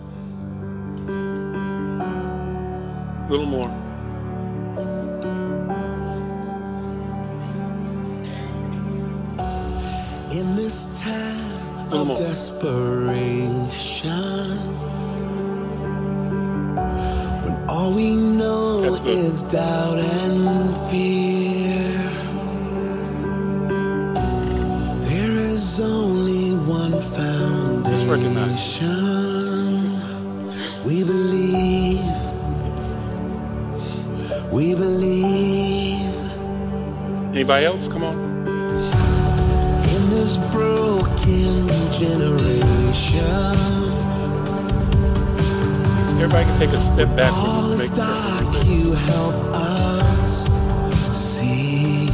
A little more. In this time of more. desperation, when all we know is doubt and fear, there is only one foundation. We believe, we believe. Anybody else? Come on. In this broken generation, everybody can take a step all backwards and is make dark, you help us see.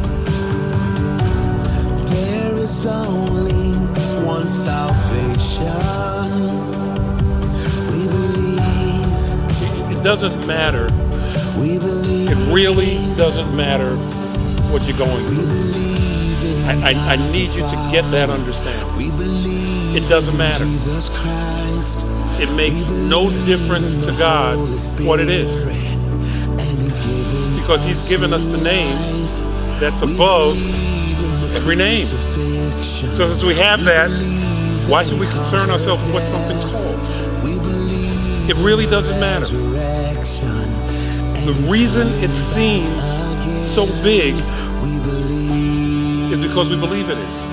There is only one salvation. We believe. It doesn't matter. We believe. It really doesn't matter what you're going through. I, I, I need you to get that understanding. We believe. It doesn't matter. Jesus Christ. It makes no difference to God what it is. Because He's given us the name that's above every name. So since we have that, why should we concern ourselves with what something's called? It really doesn't matter. The reason it seems so big is because we believe it is.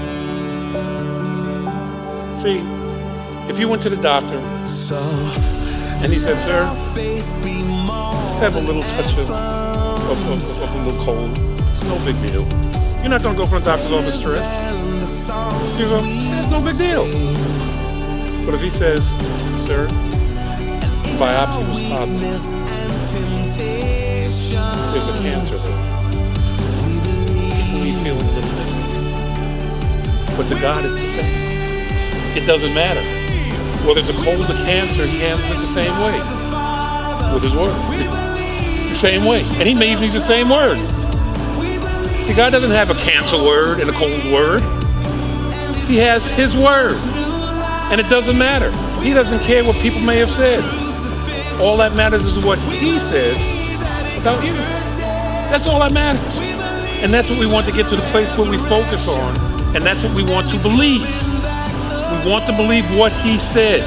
See, if you went to the doctor and he said, sir, just have a little touch of, of, of, of a little cold. It's no big deal. You're not going to go from the doctor's office stressed. You go, it's no big deal. But if he says, sir, biopsy was positive, there's a cancer there. People feeling a little different. But to God it's the same. It doesn't matter. Whether it's a cold or cancer, He handles it the same way. With His word. The same way. And He may even use the same word. See, God doesn't have a cancer word and a cold word. He has His word. And it doesn't matter. He doesn't care what people may have said. All that matters is what He said about you. That's all that matters. And that's what we want to get to the place where we focus on. And that's what we want to believe. We want to believe what He said.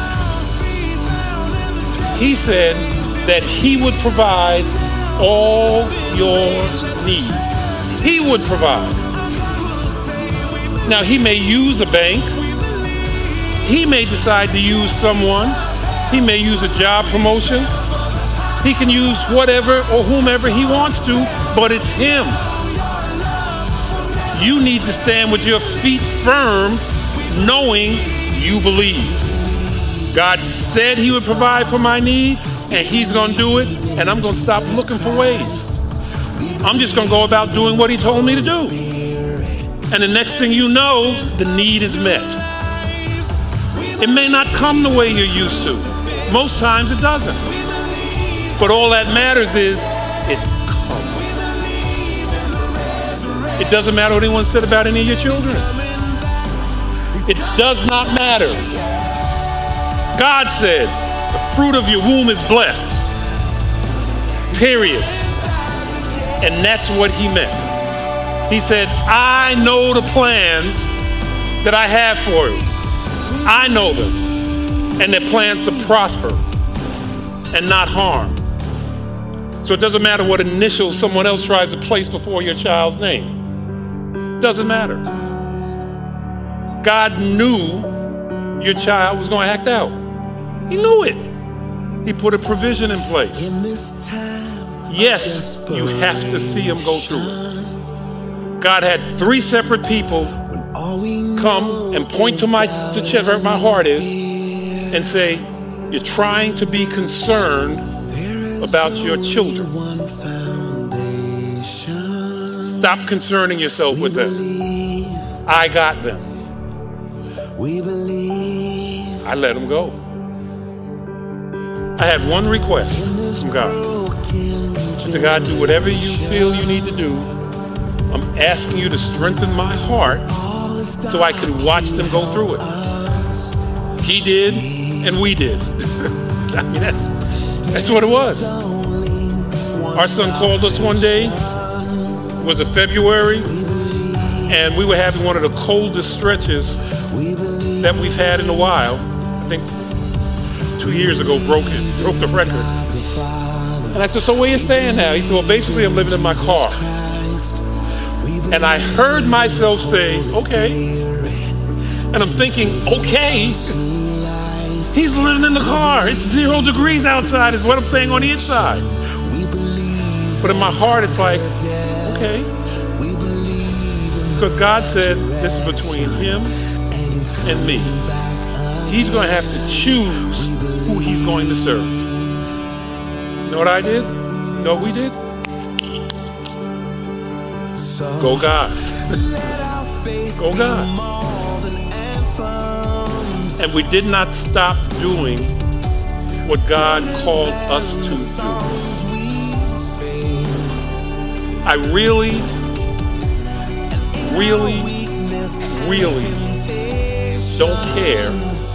He said that He would provide all your needs. He would provide. Now, He may use a bank. He may decide to use someone. He may use a job promotion. He can use whatever or whomever He wants to, but it's Him. You need to stand with your feet firm, knowing you believe. God said He would provide for my need, and He's going to do it, and I'm going to stop looking for ways. I'm just going to go about doing what He told me to do. And the next thing you know, the need is met. It may not come the way you're used to. Most times it doesn't. But all that matters is it comes. It doesn't matter what anyone said about any of your children. It does not matter. God said, the fruit of your womb is blessed. Period. And that's what He meant. He said, I know the plans that I have for you. I know them. And they're plans to prosper and not harm. So it doesn't matter what initials someone else tries to place before your child's name. It doesn't matter. God knew your child was going to act out. He knew it. He put a provision in place. Yes, you have to see him go through it. God had three separate people come and point to my to check where my heart is and say, you're trying to be concerned about your children. Stop concerning yourself with them. I got them. We believe. I let him go. I had one request from God. I said, God, do whatever you feel you need to do. I'm asking you to strengthen my heart so I can watch them go through it. He did, and we did. I mean, that's, that's what it was. Our son called us one day. It was a February, and we were having one of the coldest stretches that we've had in a while. I think two years ago broke it, broke the record. And I said, so where you staying now? He said, well, basically I'm living in my car. And I heard myself say, okay. And I'm thinking, okay. He's living in the car. It's zero degrees outside is what I'm saying on the inside. But in my heart, it's like, okay. Because God said this is between him and me. He's going to have to choose who he's going to serve. You know what I did? You know what we did? Go God. Go God. And we did not stop doing what God called us to do. I really, really, really don't care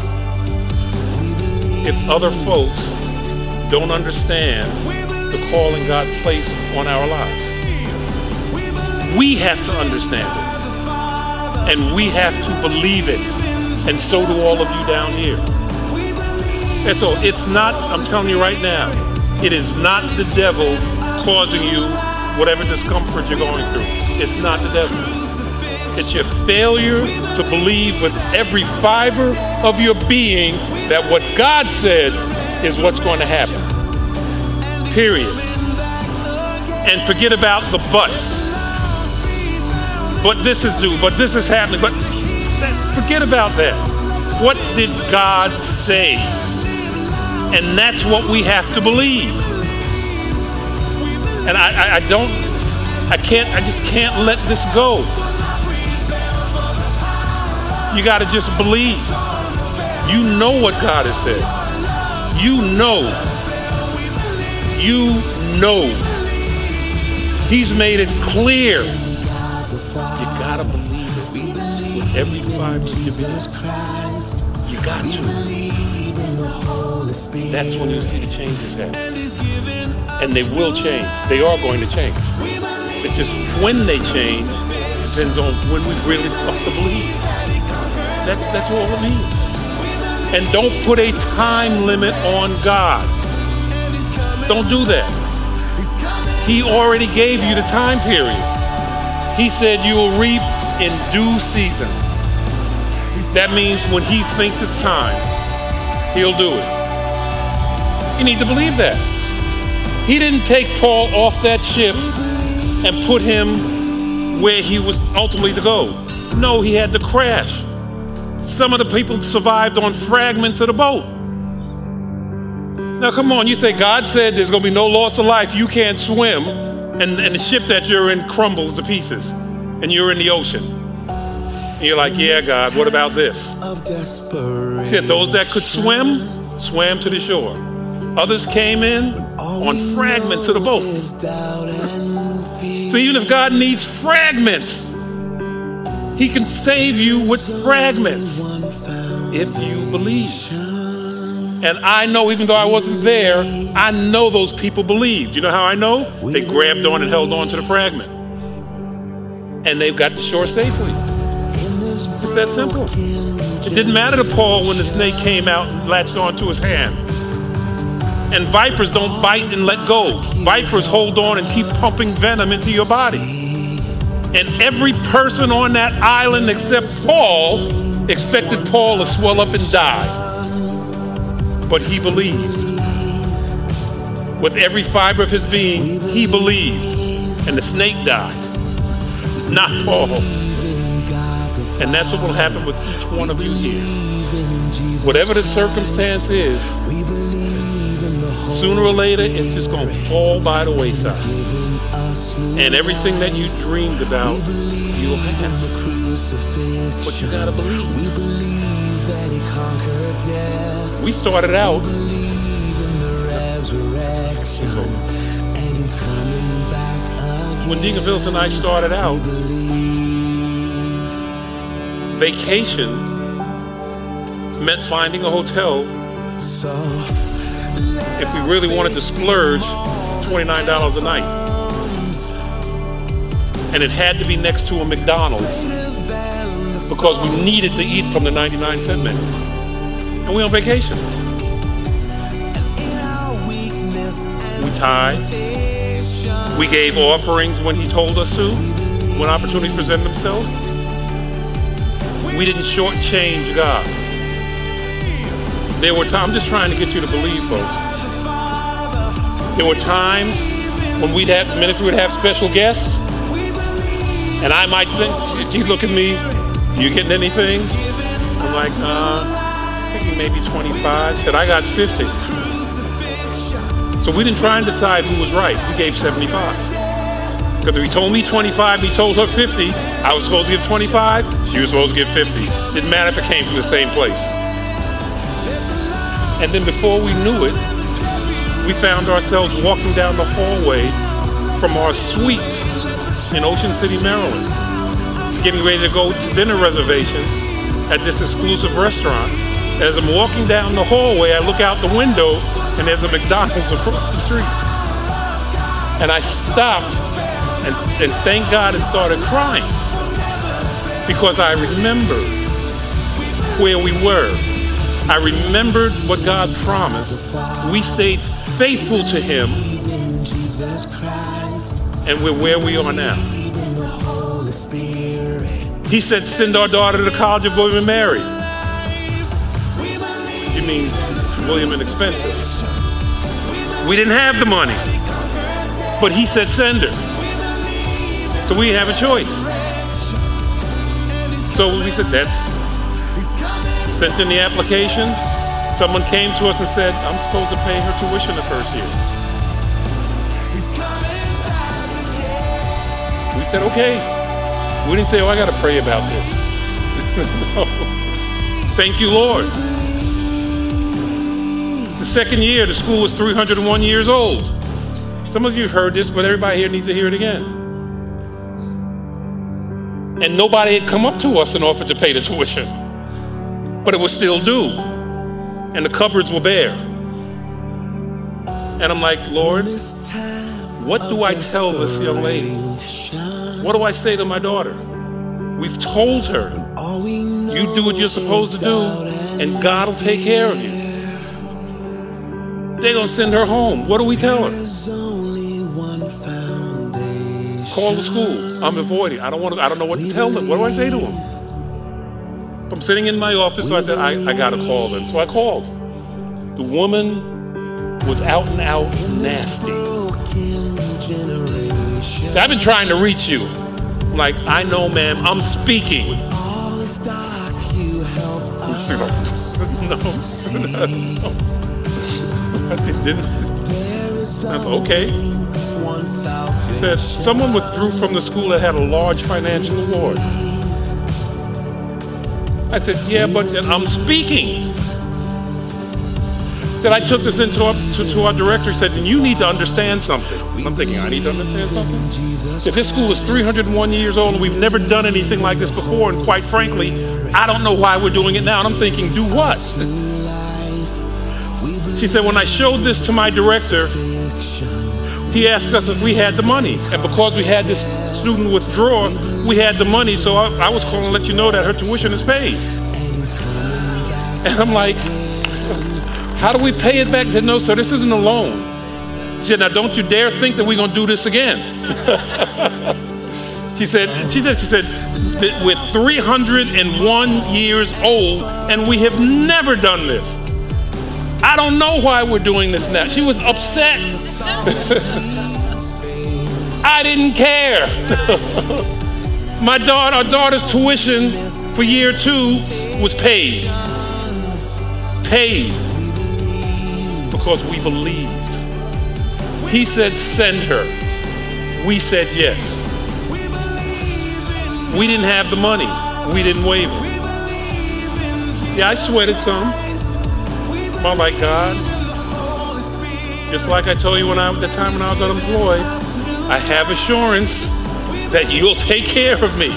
if other folks don't understand the calling God placed on our lives. We have to understand it. And we have to believe it. And so do all of you down here. That's all. It's not, I'm telling you right now, it is not the devil causing you whatever discomfort you're going through. It's not the devil. It's your failure to believe with every fiber of your being that what God said is what's going to happen. Period. And forget about the buts. But this is due, but this is happening, but that, forget about that. What did God say? And that's what we have to believe. And I, I, I don't, I can't, I just can't let this go. You got to just believe. You know what God has said. You know. You know. He's made it clear. You gotta believe it with every fiber of your being. You got to. That's when you see the changes happen. And they will change. They are going to change. It's just when they change depends on when we really start to believe. That's that's all it means. And don't put a time limit on God. Don't do that. He already gave you the time period. He said you will reap in due season. That means when he thinks it's time, he'll do it. You need to believe that. He didn't take Paul off that ship and put him where he was ultimately to go. No, he had to crash. Some of the people survived on fragments of the boat. Now, come on, you say God said there's going to be no loss of life. You can't swim, and, and the ship that you're in crumbles to pieces, and you're in the ocean. And you're like, yeah, God, what about this? He said those that could swim, swam to the shore. Others came in on fragments of the boat. So even if God needs fragments, he can save you with fragments if you believe. And I know, even though I wasn't there, I know those people believed. You know how I know? They grabbed on and held on to the fragment. And they've got to shore safely. It's that simple. It didn't matter to Paul when the snake came out and latched onto his hand. And vipers don't bite and let go. Vipers hold on and keep pumping venom into your body. And every person on that island except Paul expected Paul to swell up and die. But he believed. With every fiber of his being, he believed. And the snake died. Not Paul. And that's what will happen with each one of you here. Whatever the circumstance is, sooner or later, it's just going to fall by the wayside. And everything that you dreamed about, you'll have. But you got to believe. that he conquered death. We started out. We believe in the resurrection, and he's coming back again. When Deacon Phillips and I started out, vacation meant finding a hotel. So If we really wanted to splurge, twenty-nine dollars a night. And it had to be next to a McDonald's because we needed to eat from the ninety-nine cent menu. And we on vacation. We tithed. We gave offerings when he told us to, when opportunities presented themselves. We didn't shortchange God. There were times, I'm just trying to get you to believe, folks. There were times when we'd have, ministry would have special guests, and I might think, she look at me, you getting anything? I'm like, uh, thinking maybe twenty-five. Said, I got fifty. So we didn't try and decide who was right. We gave seventy-five. Because if he told me twenty-five, he told her fifty, I was supposed to give twenty-five, she was supposed to give fifty. Didn't matter if it came from the same place. And then before we knew it, we found ourselves walking down the hallway from our suite in Ocean City, Maryland, getting ready to go to dinner reservations at this exclusive restaurant. As I'm walking down the hallway, I look out the window and there's a McDonald's across the street. And I stopped and, and thank God and started crying because I remembered where we were. I remembered what God promised. We stayed faithful to him, and we're where we are now. He said, send our daughter to the College of William and Mary. You mean William and Expensive? We didn't have the money, but he said send her. So we didn't have a choice. So we said, that's, sent in the application. Someone came to us and said, I'm supposed to pay her tuition the first year. We said, okay. We didn't say, oh, I got to pray about this. No. Thank you, Lord. The second year, the school was three hundred one years old. Some of you have heard this, but everybody here needs to hear it again. And nobody had come up to us and offered to pay the tuition. But it was still due. And the cupboards were bare. And I'm like, Lord, what do I tell this young lady? What do I say to my daughter? We've told her, you do what you're supposed to do, and God will take care of you. They're going to send her home. What do we tell her? Call the school. I'm avoiding. I don't want to, I don't know what to tell them. What do I say to them? I'm sitting in my office, so I said, I, I got to call them. So I called. The woman was out and out nasty. So I've been trying to reach you. I'm like, I know, ma'am, I'm speaking. No, no, no. I didn't. I'm okay. He said, someone withdrew from the school that had a large financial award. I said, yeah, but I'm speaking. Said, I took this into our, to, to our director. He said, and you need to understand something. I'm thinking, I need to understand something? Said, this school is three hundred one years old and we've never done anything like this before. And quite frankly, I don't know why we're doing it now. And I'm thinking, do what? She said, when I showed this to my director, he asked us if we had the money. And because we had this student withdraw, we had the money. So I, I was calling to let you know that her tuition is paid. And I'm like, how do we pay it back? He said, no, sir, this isn't a loan. She said, now don't you dare think that we're going to do this again. She said, she said, she said, we're three hundred one years old and we have never done this. I don't know why we're doing this now. She was upset. I didn't care. My daughter, our daughter's tuition for year two was paid. Paid. Because we believed. He said, send her. We said yes. We didn't have the money. We didn't waver. Yeah, I sweated some. I'm like, God, just like I told you when I, the time when I was unemployed, I have assurance that you'll take care of me.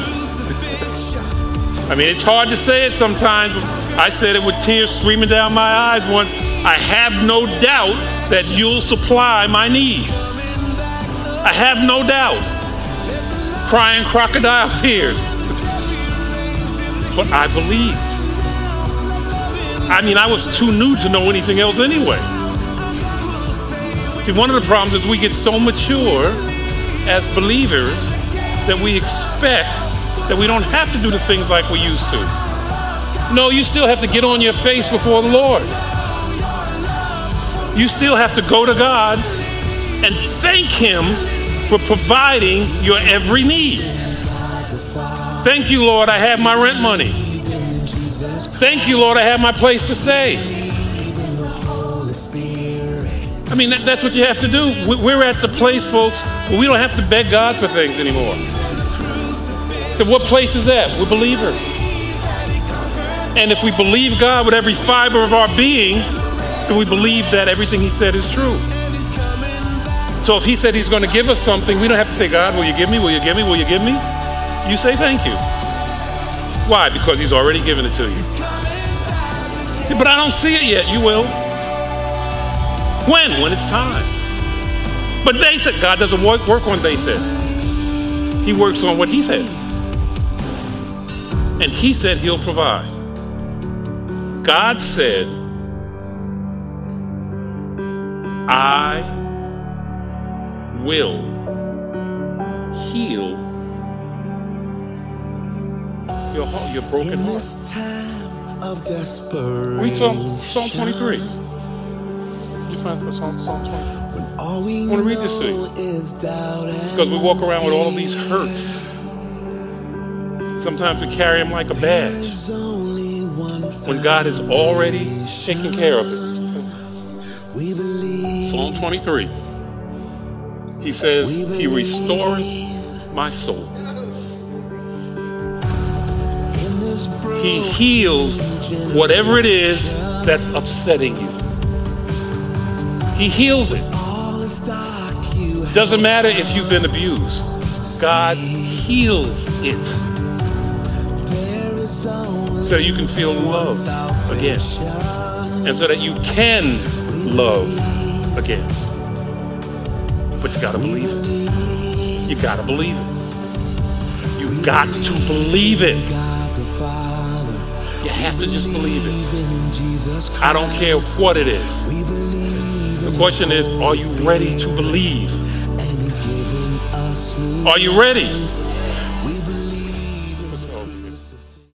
I mean, it's hard to say it sometimes. I said it with tears streaming down my eyes once. I have no doubt that you'll supply my need. I have no doubt. Crying crocodile tears. But I believed. I mean, I was too new to know anything else anyway. See, one of the problems is we get so mature as believers that we expect that we don't have to do the things like we used to. No, you still have to get on your face before the Lord. You still have to go to God and thank Him for providing your every need. Thank you, Lord, I have my rent money. Thank you, Lord, I have my place to stay. I mean, that, that's what you have to do. We're at the place, folks, where we don't have to beg God for things anymore. So what place is that? We're believers. And if we believe God with every fiber of our being, then we believe that everything He said is true. So if He said He's going to give us something, we don't have to say, God, will you give me? Will you give me? Will you give me? You say thank you. Why? Because He's already given it to you. But I don't see it yet. You will. When? When it's time. But they said, God doesn't work, work on they said. He works on what He said. And He said He'll provide. God said, I will heal your heart, your broken heart. Read Psalm, Psalm twenty-three. Did you find for Psalm, Psalm twenty-three? I want to read this to you. Because we walk around with all of these hurts. Sometimes we carry them like a badge. When God has already taken care of it. Psalm twenty-three. He says, He restoreth my soul. He heals whatever it is that's upsetting you. He heals it. Doesn't matter if you've been abused. God heals it. So that you can feel love again. And so that you can love again. But you gotta believe it. You gotta believe it. You got to believe it. You have to just believe it. I don't care what it is. The question is, are you ready to believe? Are you ready?